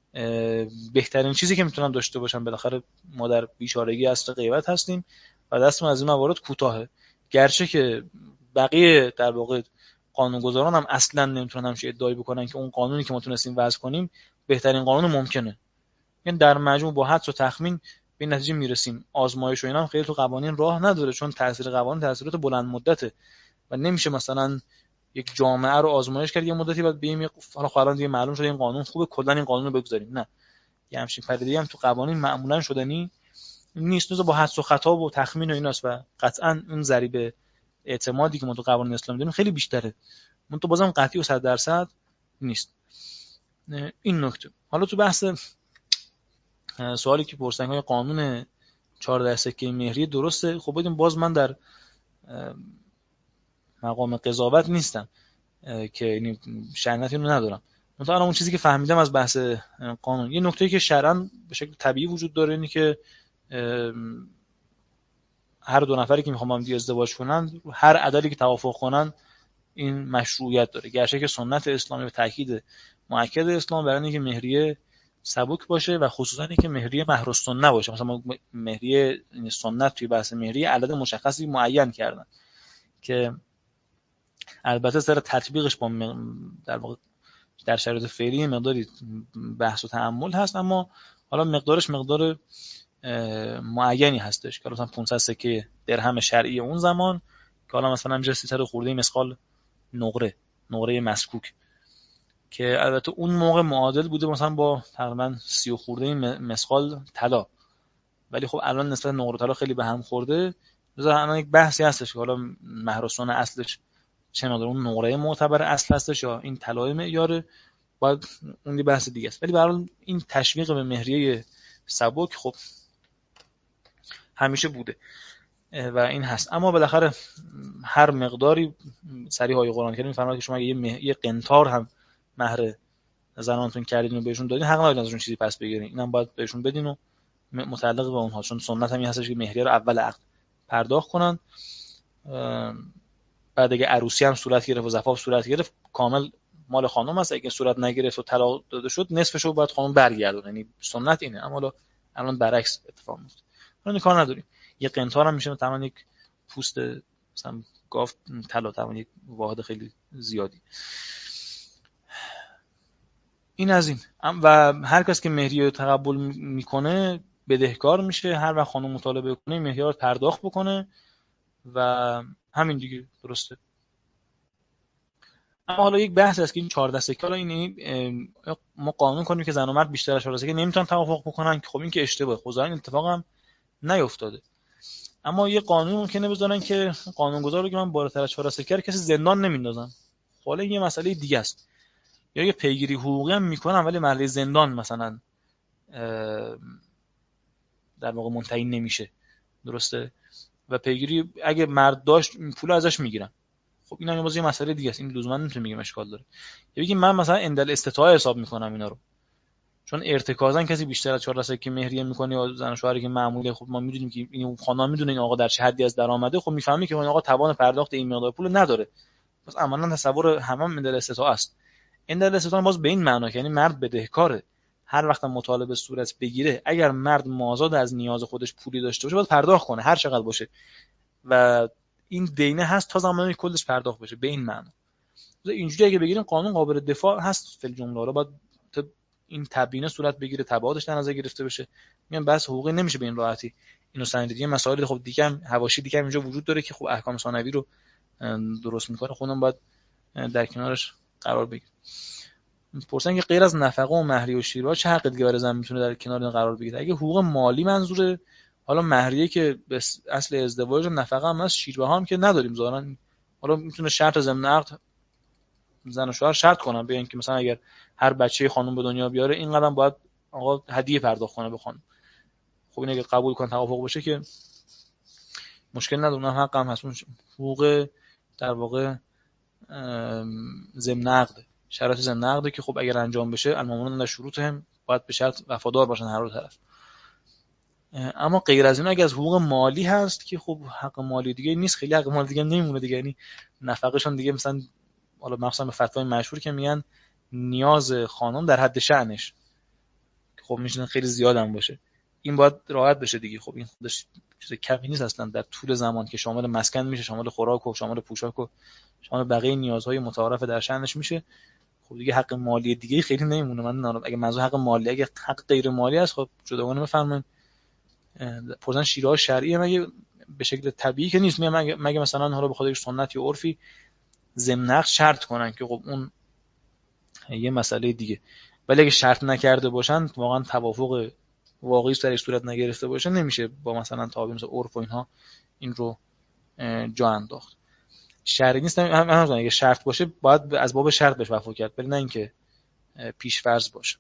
بهترین چیزی که میتونم داشته باشم، بالاخره ما در بیچارگی اصل غیبت هستیم و دستم از این موارد کوتاهه، گرچه که بقیه در واقع قانونگذاران هم اصلا نمیتونن همش ادعای بکنن که اون قانونی که ما تونستیم وضع کنیم بهترین قانون ممکنه. یعنی در مجموع با حدس و تخمین به این نتیجه میرسیم. آزمایش و اینا هم خیلی تو قوانین راه نداره، چون تاثیر قوانین تاثیرات بلند مدته و نمیشه مثلا یک جامعه رو آزمایش کرد یه مدتی بعد بگیم حالا خلاص دیگه معلوم شده این قانون خوبه کلا این قانون رو بگذاریم. نه، یه همچین پدیده‌ای هم تو قوانین معمولا شدنی نیست. با حدس و خطا و تخمین و ایناست و قطعا اون ضریب اعتمادی که ما تو قوانین اسلام داریم خیلی بیشتره، اون تو بازم قطعی و صد درصد نیست. این نکته. حالا تو بحث سوالی که پرسیدن های قانون چهارده سکه مهریه درسته، خب ببین باز من در مقام قضاوت نیستم که یعنی شأنیتی رو ندارم. مثلا اون چیزی که فهمیدم از بحث قانون، یه نکته‌ای که شرعاً به شکل طبیعی وجود داره اینه که هر دو نفری که میخوام هم دیگه ازدواج کنن هر عددی که توافق کنن این مشروعیت داره، گرچه که سنت اسلامی به تاکید مؤکد اسلام برای اینکه مهریه سبک باشه و خصوصا اینکه مهریه مهر السنه نباشه. مثلا مهریه سنت توی بحث مهریه عدد مشخصی معین کردن که البته سر تطبیقش با در واقع در شرایط فعلی مقداری بحث و تأمل هست، اما حالا مقدارش مقدار معینی هستش که مثلا پانصد سکه درهم شرعی اون زمان که حالا مثلا میشه سیصد خورده مسقال نقره نقره مسکوک که البته اون موقع معادل بوده مثلا با تقریبا سی خورده مسقال طلا، ولی خب الان نسبت نقره طلا خیلی به هم خورده. مثلا الان یک بحثی هستش که حالا مهر السنه اصلش چه مقدار اون نقره معتبر اصل هستش یا این طلای معیاره، باید اون دی بحث دیگه است. ولی به هر حال این تشویق به مهریه سبک خب همیشه بوده و این هست. اما بالاخره هر مقداری صریح های قرآن کریم میفرماید که شما اگه یه, مه... یه قنطار هم مهر زنانتون کردین و بهشون دادین حق ندارین ازشون چیزی پس بگیرین، اینم باید بهشون بدین و متعلق به اونها، چون سنت هم هستش که مهریه رو اول عقد پرداخت کنن، بعد اگه عروسی هم صورت گرفت و زفاف صورت گرفت کامل مال خانم است، اگه صورت نگرفت و طلاق داده شد نصفش رو باید خانم برگردونه. یعنی سنت اینه، اما حالا الان برعکس اتفاق میفته. ما این کار نداریم. یه قنطار هم میشه تمام یک پوست مثلا گاو طلا، تمام یک واحد خیلی زیادی. این از این. و هر کس که مهریه رو تقبل میکنه بدهکار میشه، هر وقت خانم مطالبه کنه مهریه رو پرداخت بکنه و همین دیگه. درسته. اما حالا یک بحث هست که این چهارده سکه، حالا این ما قانون کنیم که زن و مرد بیشتر از چهارده سکه نمیتونن توافق بکنن، که خب این که اشتباهه، خب ظاهرا اتفاق هم نیفتاده. اما یه قانون ممکنه بذارن که قانونگذار بگه من بالاتر از چهارده سکه کسی زندان نمیندازم. حالا این یه مسئله دیگه است. یا یه پیگیری حقوقی هم میکنن ولی مرحله زندان مثلا در واقع منتهی نمیشه، درسته؟ و پیگیری اگه مرد داشت پول ازش میگیرن. خب اینا هم یه مسئله دیگه است، این لزوما نمیتونیم بگیم اشکال داره. یا بگیم من مثلا اندل استطاعه حساب میکنم اینا رو، چون ارتکازا کسی بیشتر از چهارده سکه مهریه میکنه یا زن و شوهری که معموله، خب ما میدونیم که این خانم میدونه این آقا در چه حدی از درآمده، خب میفهمی که این آقا توان پرداخت این مقدار پول نداره، پس عملاً تصور همه اندل استطاعه است. اندل استطاعه باز به این معنا که یعنی مرد بدهکاره، هر وقت مطالبه صورت بگیره اگر مرد مازاد از نیاز خودش پولی داشته باشه باید پرداخت کنه هر چقدر باشه، و این دینه هست تا زمانی که کلش پرداخت بشه. به این معنا اینجوری اگه بگیریم قانون قابل دفاع هست فل جمله، رو باید این تبیینه صورت بگیره، تبعاتش در نظر گرفته بشه. میگم بحث حقوقی نمیشه به این راحتی اینو سنجید. مسائل خب دیگه هم حواشی دیگه هم اینجا وجود داره که خب احکام ثانوی رو درست میکنه، خودمون باید در کنارش قرار بگیریم. پرسن که غیر از نفقه و مهریه و شیرها چه حق دیگه برای زن میتونه در کنار این قرار بگیره؟ اگه حقوق مالی منظوره، حالا مهریه که به اصل ازدواج و نفقه هم هست، شیرها هم که نداریم ظاهرا. حالا میتونه شرط ضمن عقد زن و شوهر شرط کنن بگن که مثلا اگر هر بچه خانم به دنیا بیاره این قدم باید آقا هدیه پرداخت کنه به خانم. خب این اگه قبول کنه توافق بشه که مشکل نداره، اونم حق هم هست. حقوق در واقع ضمن عقد، شرط ضمن عقد که خب اگر انجام بشه المامون در شروط هم باید به شرط وفادار باشن هر دو طرف. اما غیر از این اگه از حقوق مالی هست که خب حق مالی دیگه نیست، خیلی حق مالی دیگه نمیمونه دیگه، یعنی نفقهشون دیگه مثلا حالا مخصوصا به فتوای مشهور که میگن نیاز خانم در حد شأنش، خب میشه خیلی زیاد هم باشه، این باید راحت بشه دیگه. خب این خودش چیز کمی نیست اصلا در طول زمان که شامل مسکن میشه، شامل خوراک و شامل پوشاک و شامل بقیه نیازهای متعارف در شأنش میشه. خب دیگه حق مالی دیگه خیلی نمیمونه. من نارم اگه منظور حق مالی، اگه حق غیر مالی است خب جداگانه بفرمایید. پرسن شیرهای شرعی مگه به شکل طبیعی که نیست، مگه مگه مثلا حالا به خاطر سنت یا عرفی ضمن عقد شرط کنن که خب اون یه مسئله دیگه، ولی اگه شرط نکرده باشن واقعا توافق واقعی در صورت نگرفته باشه نمیشه با مثلا تابع مثل عرف و اینها این رو جا انداخت. شرعی نیست هم هم اگه شرط باشه باید از باب شرط بهش وفا کرد، ولی نه اینکه پیش فرض باشه.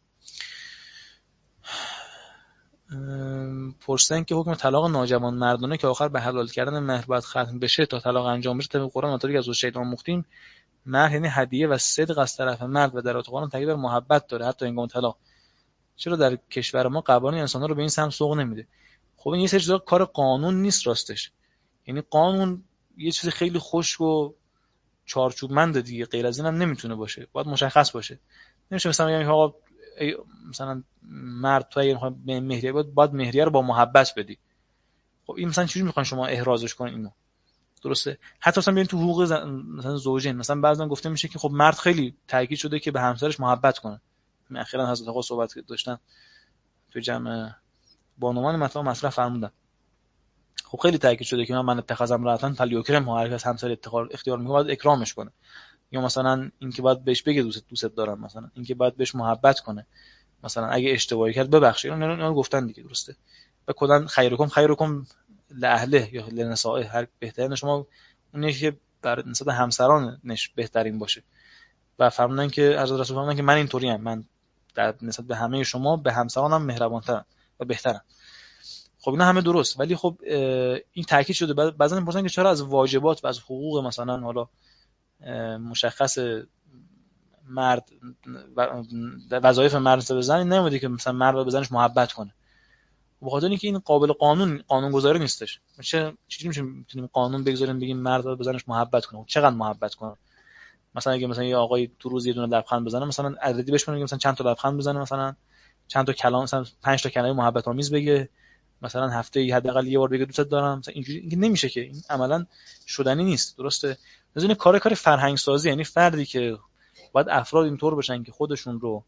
پرسیدن که حکم طلاق ناجوان مردانه که آخر به حلال کردن مهر باید ختم بشه تا طلاق انجام بشه طبق قرآن مطابق از شیطان مختیم. مهر یعنی هدیه و صدق از طرف مرد و در اطاق قرآن تاکید بر محبت داره حتی هنگام طلاق. چرا در کشور ما قوانین انسان‌ها رو به این سمت سوق نمیده؟ خب این یه سری چیزا کار قانون نیست راستش، یعنی قانون یه چیز خیلی خشک و چارچوبمند دیگه، غیر از این هم نمیتونه باشه، باید مشخص باشه. نمیشه مثلا بگم آقا مثلا مرد تو اگه میخواد مهریه باید باید مهریه رو با محبت بدی. خب این مثلا چجوری میخوان شما احرازش کنین اینو؟ درسته؟ حتی مثلا ببین تو حقوق زن... مثلا زوجین مثلا بعضا گفته میشه که خب مرد خیلی تاکید شده که به همسرش محبت کنه. من اخیراً حضرت آقا صحبت داشتن تو جمع بانوان مطلب مطرح فرمودن. خب خیلی تاکید شده که من من اتخاذم راتن فلیکرم، هر کس همسر اختیار میکنه باید اکرامش کنه، یا مثلا اینکه باید بهش بگه دوست دوست دارم، مثلا اینکه باید بهش محبت کنه، مثلا اگه اشتباهی کرد ببخشه. اینا اینا گفتن دیگه، درسته؟ و کلا خیرکم خیرکم لاهله یا لنسائه، هر بهترین شما اونه که بر نسبت همسرانش بهترین باشه. و فرمودن که حضرت رسول فرمودن که من اینطوری ام، من در نسبت به همه شما به همسرانم مهربان‌ترم و بهترم. خب اینا همه درست، ولی خب این تاکید شده. بعضن میپرسن که چرا از واجبات و از حقوق مثلا حالا مشخص مرد و وظایف مرد به زن نمیده که مثلا مرد به زنش محبت کنه، به خاطر اینکه این قابل قانون قانون گذاری نیستش. چه چیزی میشه میتونیم قانون بگذاریم بگیم مرد به زنش محبت کنه؟ چقدر محبت کنه؟ مثلا اگه مثلا یه آقای تو روز یه دونه لبخند بزنه، مثلا عددی بهش بگیم مثلا چند تا لبخند بزنه، مثلا چند تا کلام، مثلا پنج تا کلمه محبت آمیز بگه، مثلا هفته ای حداقل یه بار بگه دوست دارم، مثلا اینجوری این نمیشه که، این عملا شدنی نیست. درسته؟ مثلا کار کار فرهنگ سازی، یعنی فردی که باید افراد اینطور باشن که خودشون رو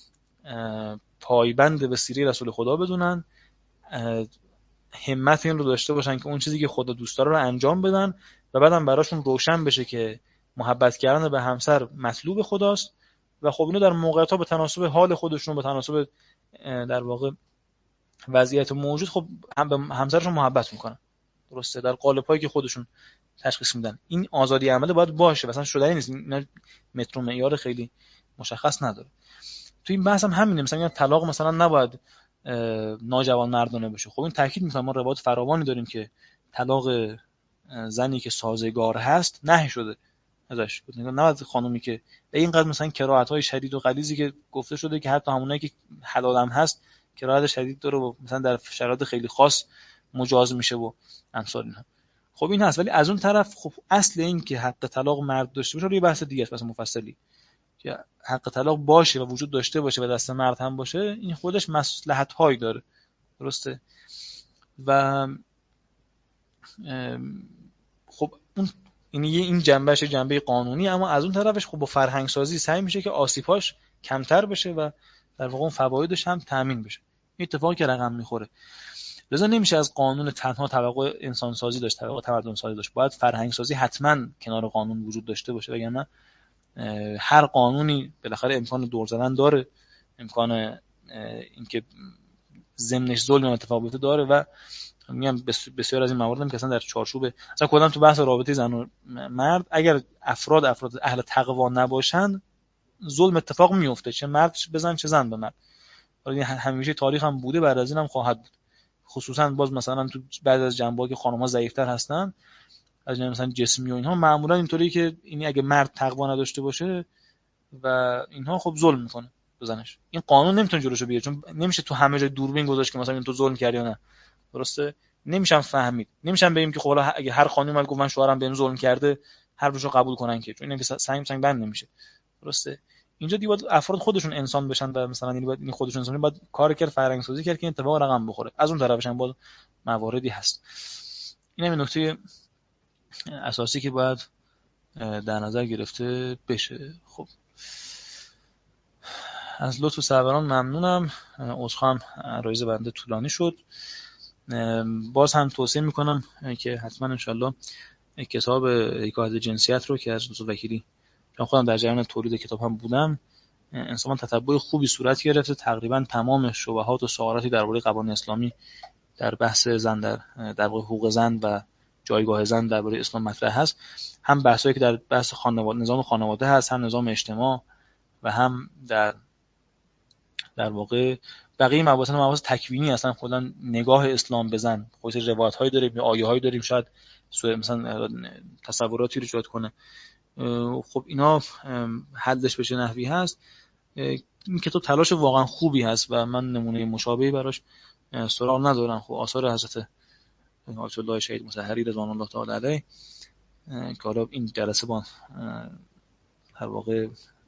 پایبند به سیره رسول خدا بدونن، همت این رو داشته باشن که اون چیزی که خدا دوست داره رو انجام بدن و بعدم براشون روشن بشه که محبت کردن به همسر مطلوب خداست و خب اینو در موقعیت‌ها به تناسب حال خودشون، به تناسب در واقع وضعیت موجود خب هم به همسرشون محبت میکنن. درسته، در قالب‌هایی که خودشون تشخیص میدن. این آزادی عمل باید باشه، مثلا شدنی نیست، اینا متر و معیار خیلی مشخص نداره. تو این بحث هم همینه، مثلا طلاق مثلا نباید ناجوان مردانه بشه. خب این تاکید میکنم، ما روایت فراوانی داریم که طلاق زنی که سازگار هست نهی شده ازش. نباید خانومی که به اینقدر مثلا کراهت‌های شدید و غلیظی که گفته شده که حتی همونایی که حلال هم هست کراهت شدید داره و مثلا در شرایط خیلی خاص مجاز میشه و امثال اینها. خب این هست، ولی از اون طرف خب اصل این که حق طلاق مرد داشته باشه روی بحث دیگه است، بحث مفصلی که حق طلاق باشه و وجود داشته باشه و دست مرد هم باشه، این خودش مصلحت‌هایی داره. درسته. و خب اون این این جنبهش جنبه قانونی، اما از اون طرفش خب با فرهنگ سازی سعی میشه که آسیب‌هاش کمتر بشه و در واقع اون فوایدش هم تامین بشه. این اتفاقی که رقم میخوره. لذا نمیشه از قانون تنها توقع انسان سازی داشت، توقع تمدن سازی داشت. باید فرهنگ سازی حتما کنار قانون وجود داشته باشه، وگرنه هر قانونی بالاخره امکان دور زدن داره، امکان اینکه ضمنش ظلم اتفاق بیفته داره و میگم بسیار از این موارد هم که اصلا در چارچوب اصلا کلا تو بحث رابطه زن و مرد اگر افراد افراد اهل تقوا نباشن ظلم اتفاق میفته، چه مرد بزن چه زن به مرد. ولی همیشه تاریخ هم بوده، بعد از این هم خواهد بود. خصوصا باز مثلا تو بعضی از جنبه‌ها که خانم‌ها ضعیف‌تر هستن از مثلا جسمی و اینها، معمولا اینطوری که این اگه مرد تقوا نداشته باشه و اینها خب ظلم میکنه بزنش. این قانون نمیتونه جلوشو بگیره، چون نمیشه تو همه جای دوربین گذاشت که مثلا این تو ظلم کردی یا نه. درسته، نمیشم فهمید، نمیشم بگیم که خب حالا اگه هر خانومی اومد گفت من شوهرم بهم ظلم کرده حرفشو قبول کنن که، چون اینا که سنگ سنگ بند نمیشه. درسته، اینجا دیگه باید افراد خودشون انسان بشن و مثلا این باید این خودشون انسانی باید کار کرد، فرهنگ سازی کرد که این اتفاق رقم بخوره. از اون طرفش هم باز مواردی هست. این هم نکته اساسی که باید در نظر گرفته بشه. خب از لطف سروران ممنونم. عذرخواهم عرایض بنده طولانی شد. باز هم توصیه میکنم که حتما انشالله کتاب حکایت جنسیت رو که از دوست وکیلی چون خودم در جریان تولید کتاب هم بودم، انصافا تتبع خوبی صورت گرفته. تقریبا تمام شبهات و سوالاتی درباره قوانین اسلامی در بحث زن در در واقع حقوق زن و جایگاه زن درباره اسلام مطرح هست. هم بحثایی که در بحث خانواده، نظام خانواده هست، هم نظام اجتماع و هم در در واقع بقیه مباحث مباحث تکوینی هستن. خودن نگاه اسلام به زن خودش روایت‌هایی داره، آیه‌هایی داریم، شاید مثلا تصوراتی رو ایجاد کنه. خب اینا حلش بشه نحوی هست. این کتاب تلاش واقعا خوبی هست و من نمونه مشابهی براش سراغ ندارم. خب آثار حضرت آیت الله شهید مطهری رضوان الله تعالی علیه که حالا این جلسه با در واقع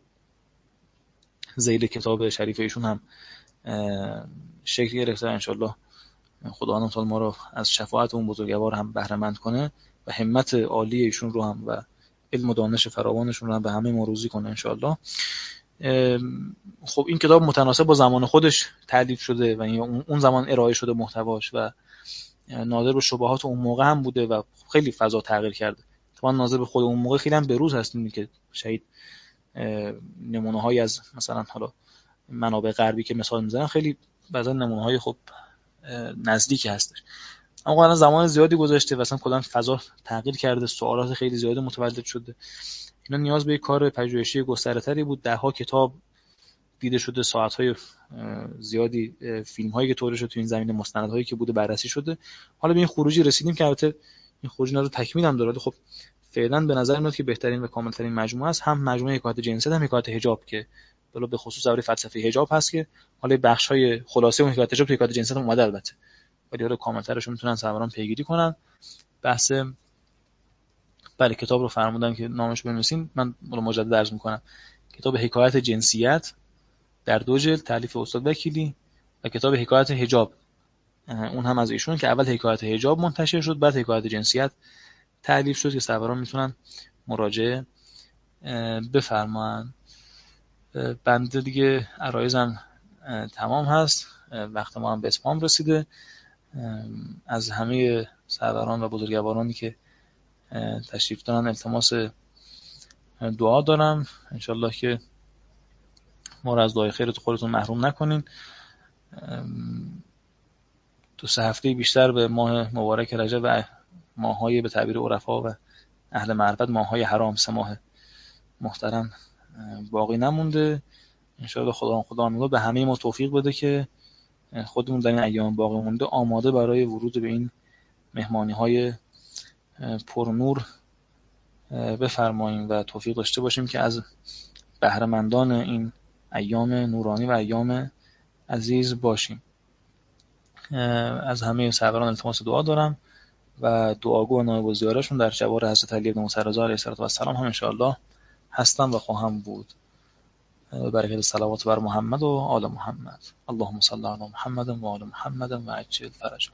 ذیل کتاب شریف ایشون هم شکل گرفته. انشالله خداوند تعالی ما رو از شفاعت اون بزرگوار هم بهره مند کنه و همت عالی ایشون رو هم و علم و دانش فراوانشون رو هم به همه ما روزی کنه انشالله. خب این کتاب متناسب با زمان خودش تألیف شده و اون زمان ارائه شده محتواش و ناظر به شبهات اون موقع هم بوده و خیلی فضا تغییر کرده. طبعا ناظر به خود اون موقع خیلی هم بروز هستیم که شاید نمونه هایی از مثلا حالا منابع غربی که مثال میزنن خیلی بعضا نمونه های خب نزدیکی هستش، اما الان زمان زیادی گذشته و اصلا کلا فضا تغییر کرده، سوالات خیلی زیادی متولد شده. اینا نیاز به یک کار پژوهشی گسترده‌تری بود. ده ها کتاب دیده شده، ساعت‌های زیادی فیلم هایی که تولید شده تو این زمینه، مستندهایی که بوده بررسی شده. حالا به این خروجی رسیدیم که البته این خروجی رو تکمیل هم داره. خب فعلا به نظر میاد که بهترین و کاملترین مجموعه است، هم مجموعه حکایت جنسیت هم حکایت حجاب که بالا به خصوص درباره فلسفه حجاب هست که حالا بخش‌های خلاصه اون حکایت حجاب تو حکایت جنسیت هم اومده البته، ولی حالا کاملترش میتونن سروران پیگیری کنن. بحث بله کتاب رو فرمودن که نامش بنویسین، من مجدد عرض میکنم. کتاب حکایت جنسیت در دو جلد تالیف استاد وکیلی و کتاب حکایت حجاب اون هم از ایشون که اول حکایت حجاب منتشر شد بعد حکایت جنسیت تالیف شد که سروران میتونن مراجعه بفرمایند. بنده دیگه عرایزم تمام هست، وقت ما هم به اتمام رسیده. از همه سروران و بزرگوارانی که تشریف دارن التماس دعا دارم انشالله که ما رو از دعای خیرت خودتون محروم نکنین. دو سه هفته بیشتر به ماه مبارک رجب و ماه‌های به تعبیر عرفا و اهل معرفت ماه‌های حرام سه ماه محترم باقی نمونده. انشالله خدا خدا میگه به همه ما توفیق بده که خودمون در این ایام باقی مونده آماده برای ورود به این مهمانی‌های پرنور بفرماییم و توفیق داشته باشیم که از بهره‌مندان این ایام نورانی و ایام عزیز باشیم. از همه سروران التماس دعا دارم و دعاگو و نایب الزیارشون در جوار حضرت علی بن موسی رضا علیه السلام هم انشاءالله هستم و خواهم بود. برکت صلوات بر محمد و آل محمد. اللهم صل علی محمد و آل محمد و عجل فرجهم.